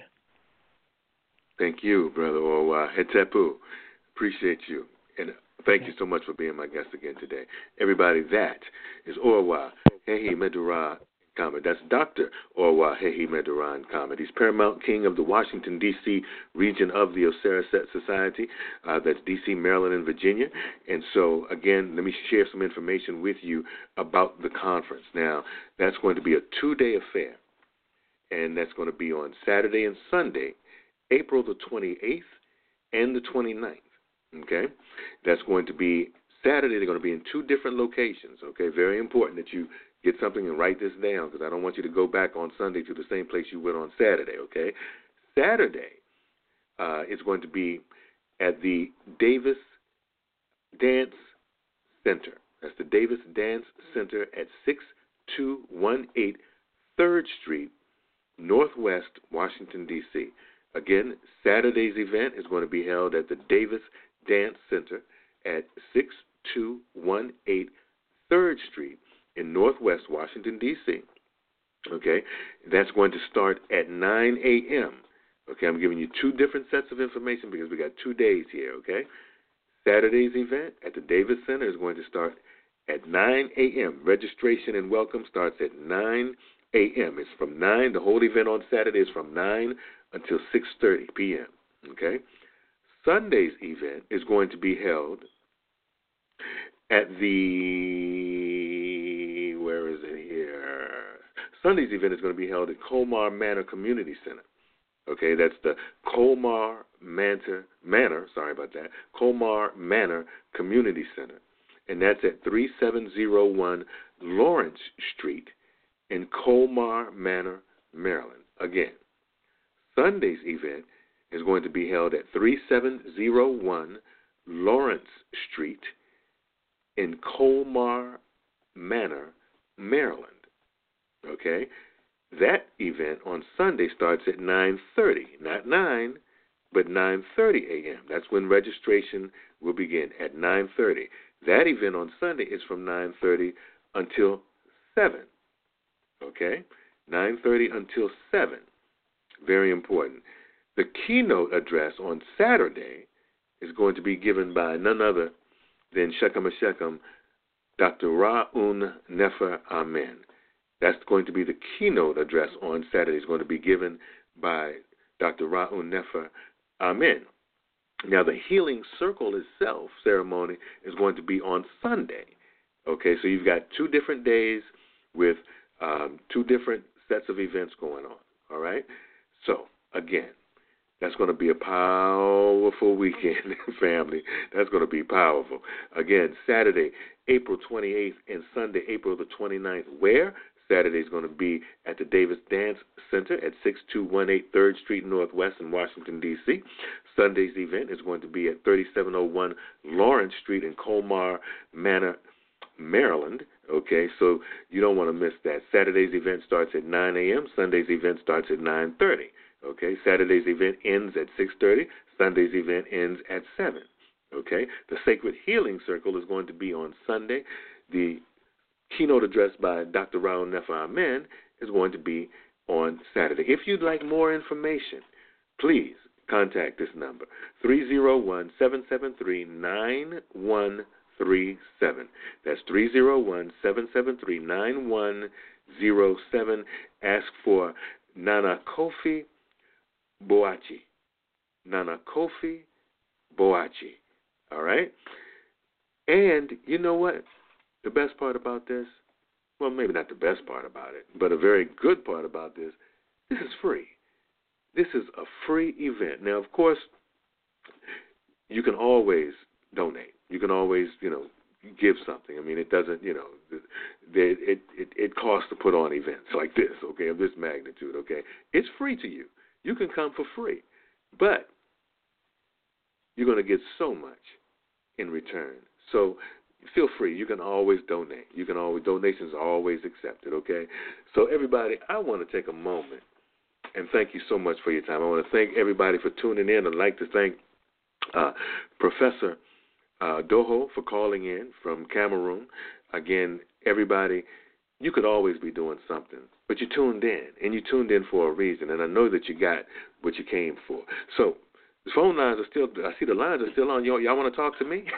Thank you, Brother Orwa. Hetepu, appreciate you. And thank you so much for being my guest again today. Everybody, that is Orwa Hehi Medura Kama. That's Dr. Orwa Hehi Medura Kama. He's Paramount King of the Washington, D.C. region of the Osiris Society. That's D.C., Maryland, and Virginia. And so, again, let me share some information with you about the conference. Now, that's going to be a 2-day affair, and that's going to be on Saturday and Sunday, April the 28th and the 29th. Okay? That's going to be Saturday. They're going to be in 2 different locations. Okay? Very important that you get something and write this down, because I don't want you to go back on Sunday to the same place you went on Saturday. Okay? Saturday is going to be at the Davis Dance Center. That's the Davis Dance Center at 6218 3rd Street, Northwest Washington, D.C. Again, Saturday's event is going to be held at the Davis Dance Center at 6218 3rd Street in Northwest Washington, D.C. Okay, that's going to start at 9 a.m. Okay, I'm giving you 2 different sets of information because we got 2 days here. Okay, Saturday's event at the Davis Center is going to start at 9 a.m. Registration and welcome starts at 9 a.m. It's from 9. The whole event on Saturday is from 9 until 6:30 p.m. Okay, Sunday's event is going to be held at the, where is it here? Sunday's event is going to be held at Colmar Manor Community Center. Okay, that's the Colmar Manor, Colmar Manor Community Center. And that's at 3701 Lawrence Street in Colmar Manor, Maryland. Again, Sunday's event is going to be held at 3701 Lawrence Street in Colmar Manor, Maryland. Okay? That event on Sunday starts at 9:30, not 9, but 9:30 a.m. That's when registration will begin, at 9:30. That event on Sunday is from 9:30 until 7. Okay? 9:30 until 7. Very important. The keynote address on Saturday is going to be given by none other than Shechem Shechem, Dr. Ra'un Nefer Amen. That's going to be the keynote address on Saturday. It's going to be given by Dr. Ra'un Nefer Amen. Now, the Healing Circle itself ceremony is going to be on Sunday. Okay, so you've got 2 different days with 2 different sets of events going on. All right? So, again, that's going to be a powerful weekend, family. That's going to be powerful. Again, Saturday, April 28th, and Sunday, April the 29th. Where? Saturday is going to be at the Davis Dance Center at 6218 3rd Street Northwest in Washington, D.C. Sunday's event is going to be at 3701 Lawrence Street in Colmar Manor, Maryland. Okay, so you don't want to miss that. Saturday's event starts at 9 a.m. Sunday's event starts at 9:30. Okay, Saturday's event ends at 6:30. Sunday's event ends at 7. Okay, the Sacred Healing Circle is going to be on Sunday. The keynote address by Dr. Ra'un Nefer Amen is going to be on Saturday. If you'd like more information, please contact this number, 301-773-9137. That's 301-773-9137. Ask for Nana Kofi Boachi. Nana Kofi Boachi. All right? And you know what? The best part about this, well, maybe not the best part about it, but a very good part about this is free. This is a free event. Now, of course, you can always donate. You can always, give something. I mean, it doesn't, it costs to put on events like this, okay, of this magnitude, okay? It's free to you. You can come for free. But you're going to get so much in return. So feel free. You can always donate. Donations are always accepted, okay? So everybody, I want to take a moment and thank you so much for your time. I want to thank everybody for tuning in. I'd like to thank Professor Doho for calling in from Cameroon. Again, everybody, you could always be doing something, but you tuned in, and you tuned in for a reason, and I know that you got what you came for. So the phone lines are still, I see the lines are still on. Y'all want to talk to me?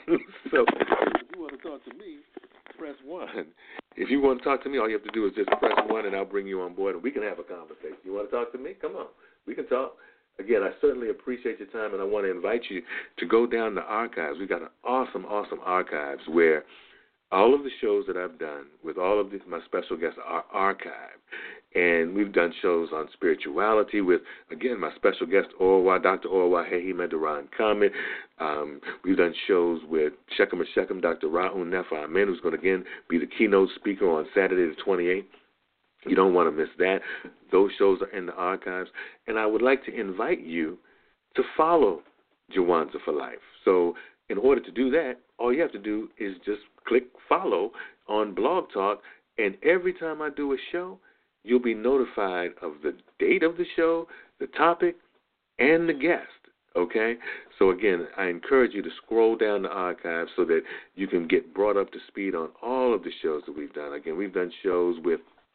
So if you want to talk to me, press 1. If you want to talk to me, all you have to do is just press 1, and I'll bring you on board, and we can have a conversation. You want to talk to me? Come on. We can talk. Again, I certainly appreciate your time, and I want to invite you to go down the archives. We've got an awesome, awesome archives where all of the shows that I've done with all of my special guests are archived. And we've done shows on spirituality with, again, my special guest, Dr. Orwa Hehime Duran Kamet. We've done shows with Shechem Shechem, Dr. Ra'un Nefa Amen, who's going to, again, be the keynote speaker on Saturday the 28th. You don't want to miss that. Those shows are in the archives. And I would like to invite you to follow Jawanza for Life. So in order to do that, all you have to do is just click follow on Blog Talk, and every time I do a show, you'll be notified of the date of the show, the topic, and the guest, okay? So, again, I encourage you to scroll down the archives so that you can get brought up to speed on all of the shows that we've done. Again, we've done shows with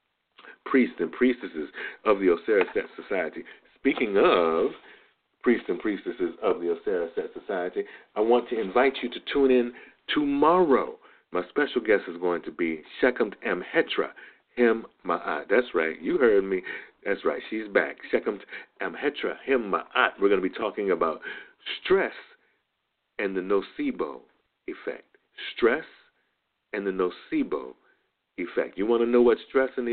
priests and priestesses of the Osiris Set Society. Speaking of priests and priestesses of the Osiris Set Society, I want to invite you to tune in tomorrow. My special guest is going to be Shekhem Amhetra Him Ma'at. That's right. You heard me. That's right. She's back. Shekhem Amhetra Him Ma'at. We're going to be talking about stress and the nocebo effect. Stress and the nocebo effect. You want to know what stress and the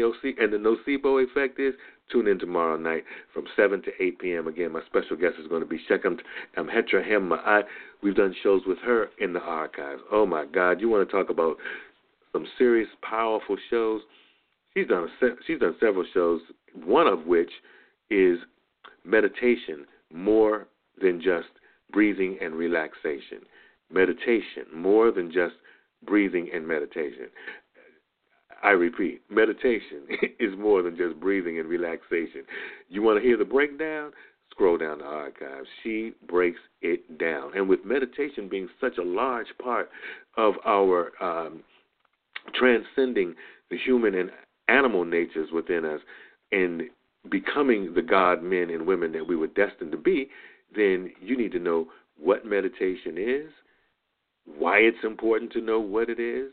nocebo effect is? Tune in tomorrow night from 7 to 8 p.m. Again, my special guest is going to be Shekhem Amhetra Hem Ma'at. We've done shows with her in the archives. Oh, my God. You want to talk about some serious, powerful shows? She's done several shows, one of which is meditation more than just breathing and relaxation. Meditation more than just breathing and meditation. I repeat, meditation is more than just breathing and relaxation. You want to hear the breakdown? Scroll down the archives. She breaks it down. And with meditation being such a large part of our transcending the human and animal natures within us and becoming the God men and women that we were destined to be, then you need to know what meditation is, why it's important to know what it is,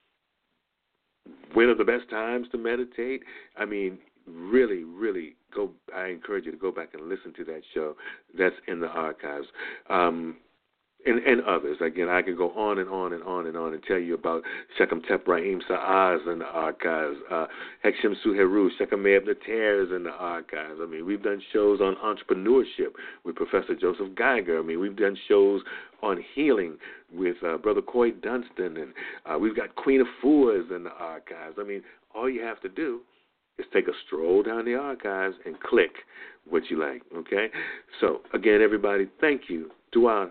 when are the best times to meditate. I mean, really, really I encourage you to go back and listen to that show. That's in the archives. And others. Again, I could go on and on and on and on and tell you about Shechem Teprahim Saaz in the archives, Hekshem Suheru, Shechem Me'eb Nater is in the archives. I mean, we've done shows on entrepreneurship with Professor Joseph Geiger. I mean, we've done shows on healing with Brother Coy Dunstan, and we've got Queen Afua in the archives. I mean, all you have to do is take a stroll down the archives and click what you like, okay? So, again, everybody, thank you. Dua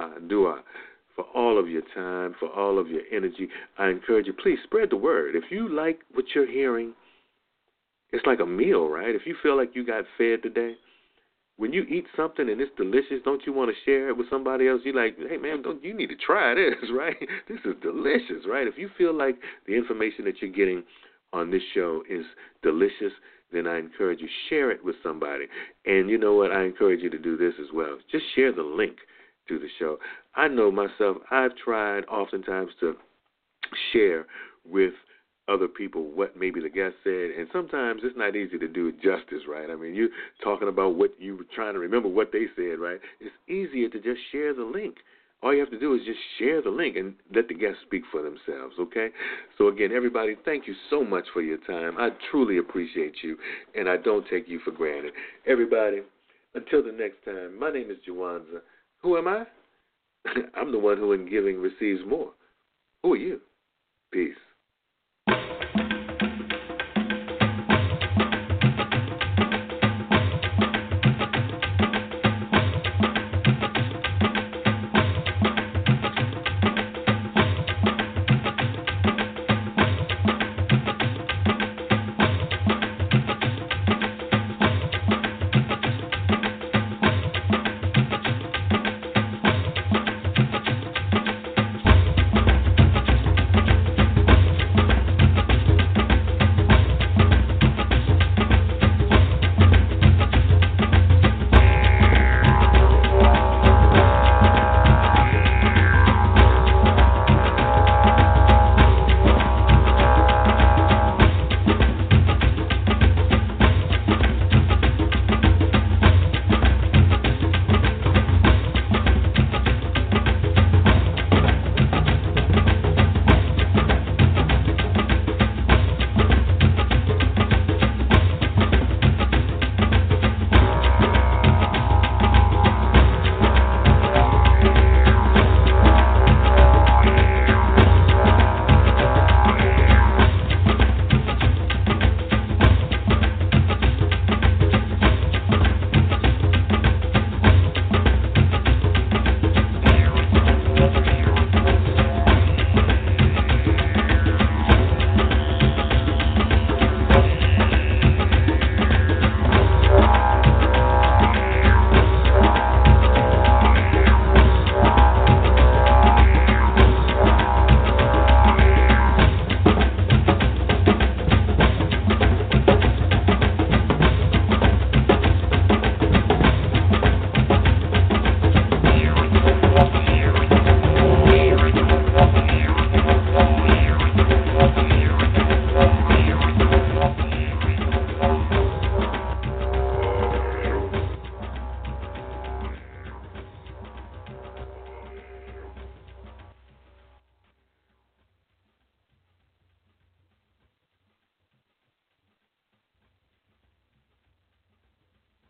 for all of your time, for all of your energy. I encourage you, please spread the word. If you like what you're hearing, it's like a meal, right? If you feel like you got fed today, when you eat something and it's delicious, don't you want to share it with somebody else? You're like, hey, man, you need to try this, right? This is delicious, right? If you feel like the information that you're getting on this show is delicious, then I encourage you, share it with somebody. And you know what? I encourage you to do this as well. Just share the link to the show. I know myself, I've tried oftentimes to share with other people what maybe the guest said, and sometimes it's not easy to do it justice, right? I mean, you're talking about what you were trying to remember what they said, right? It's easier to just share the link. All you have to do is just share the link and let the guests speak for themselves, okay? So, again, everybody, thank you so much for your time. I truly appreciate you, and I don't take you for granted. Everybody, until the next time, my name is Juwanza. Who am I? I'm the one who in giving receives more. Who are you? Peace.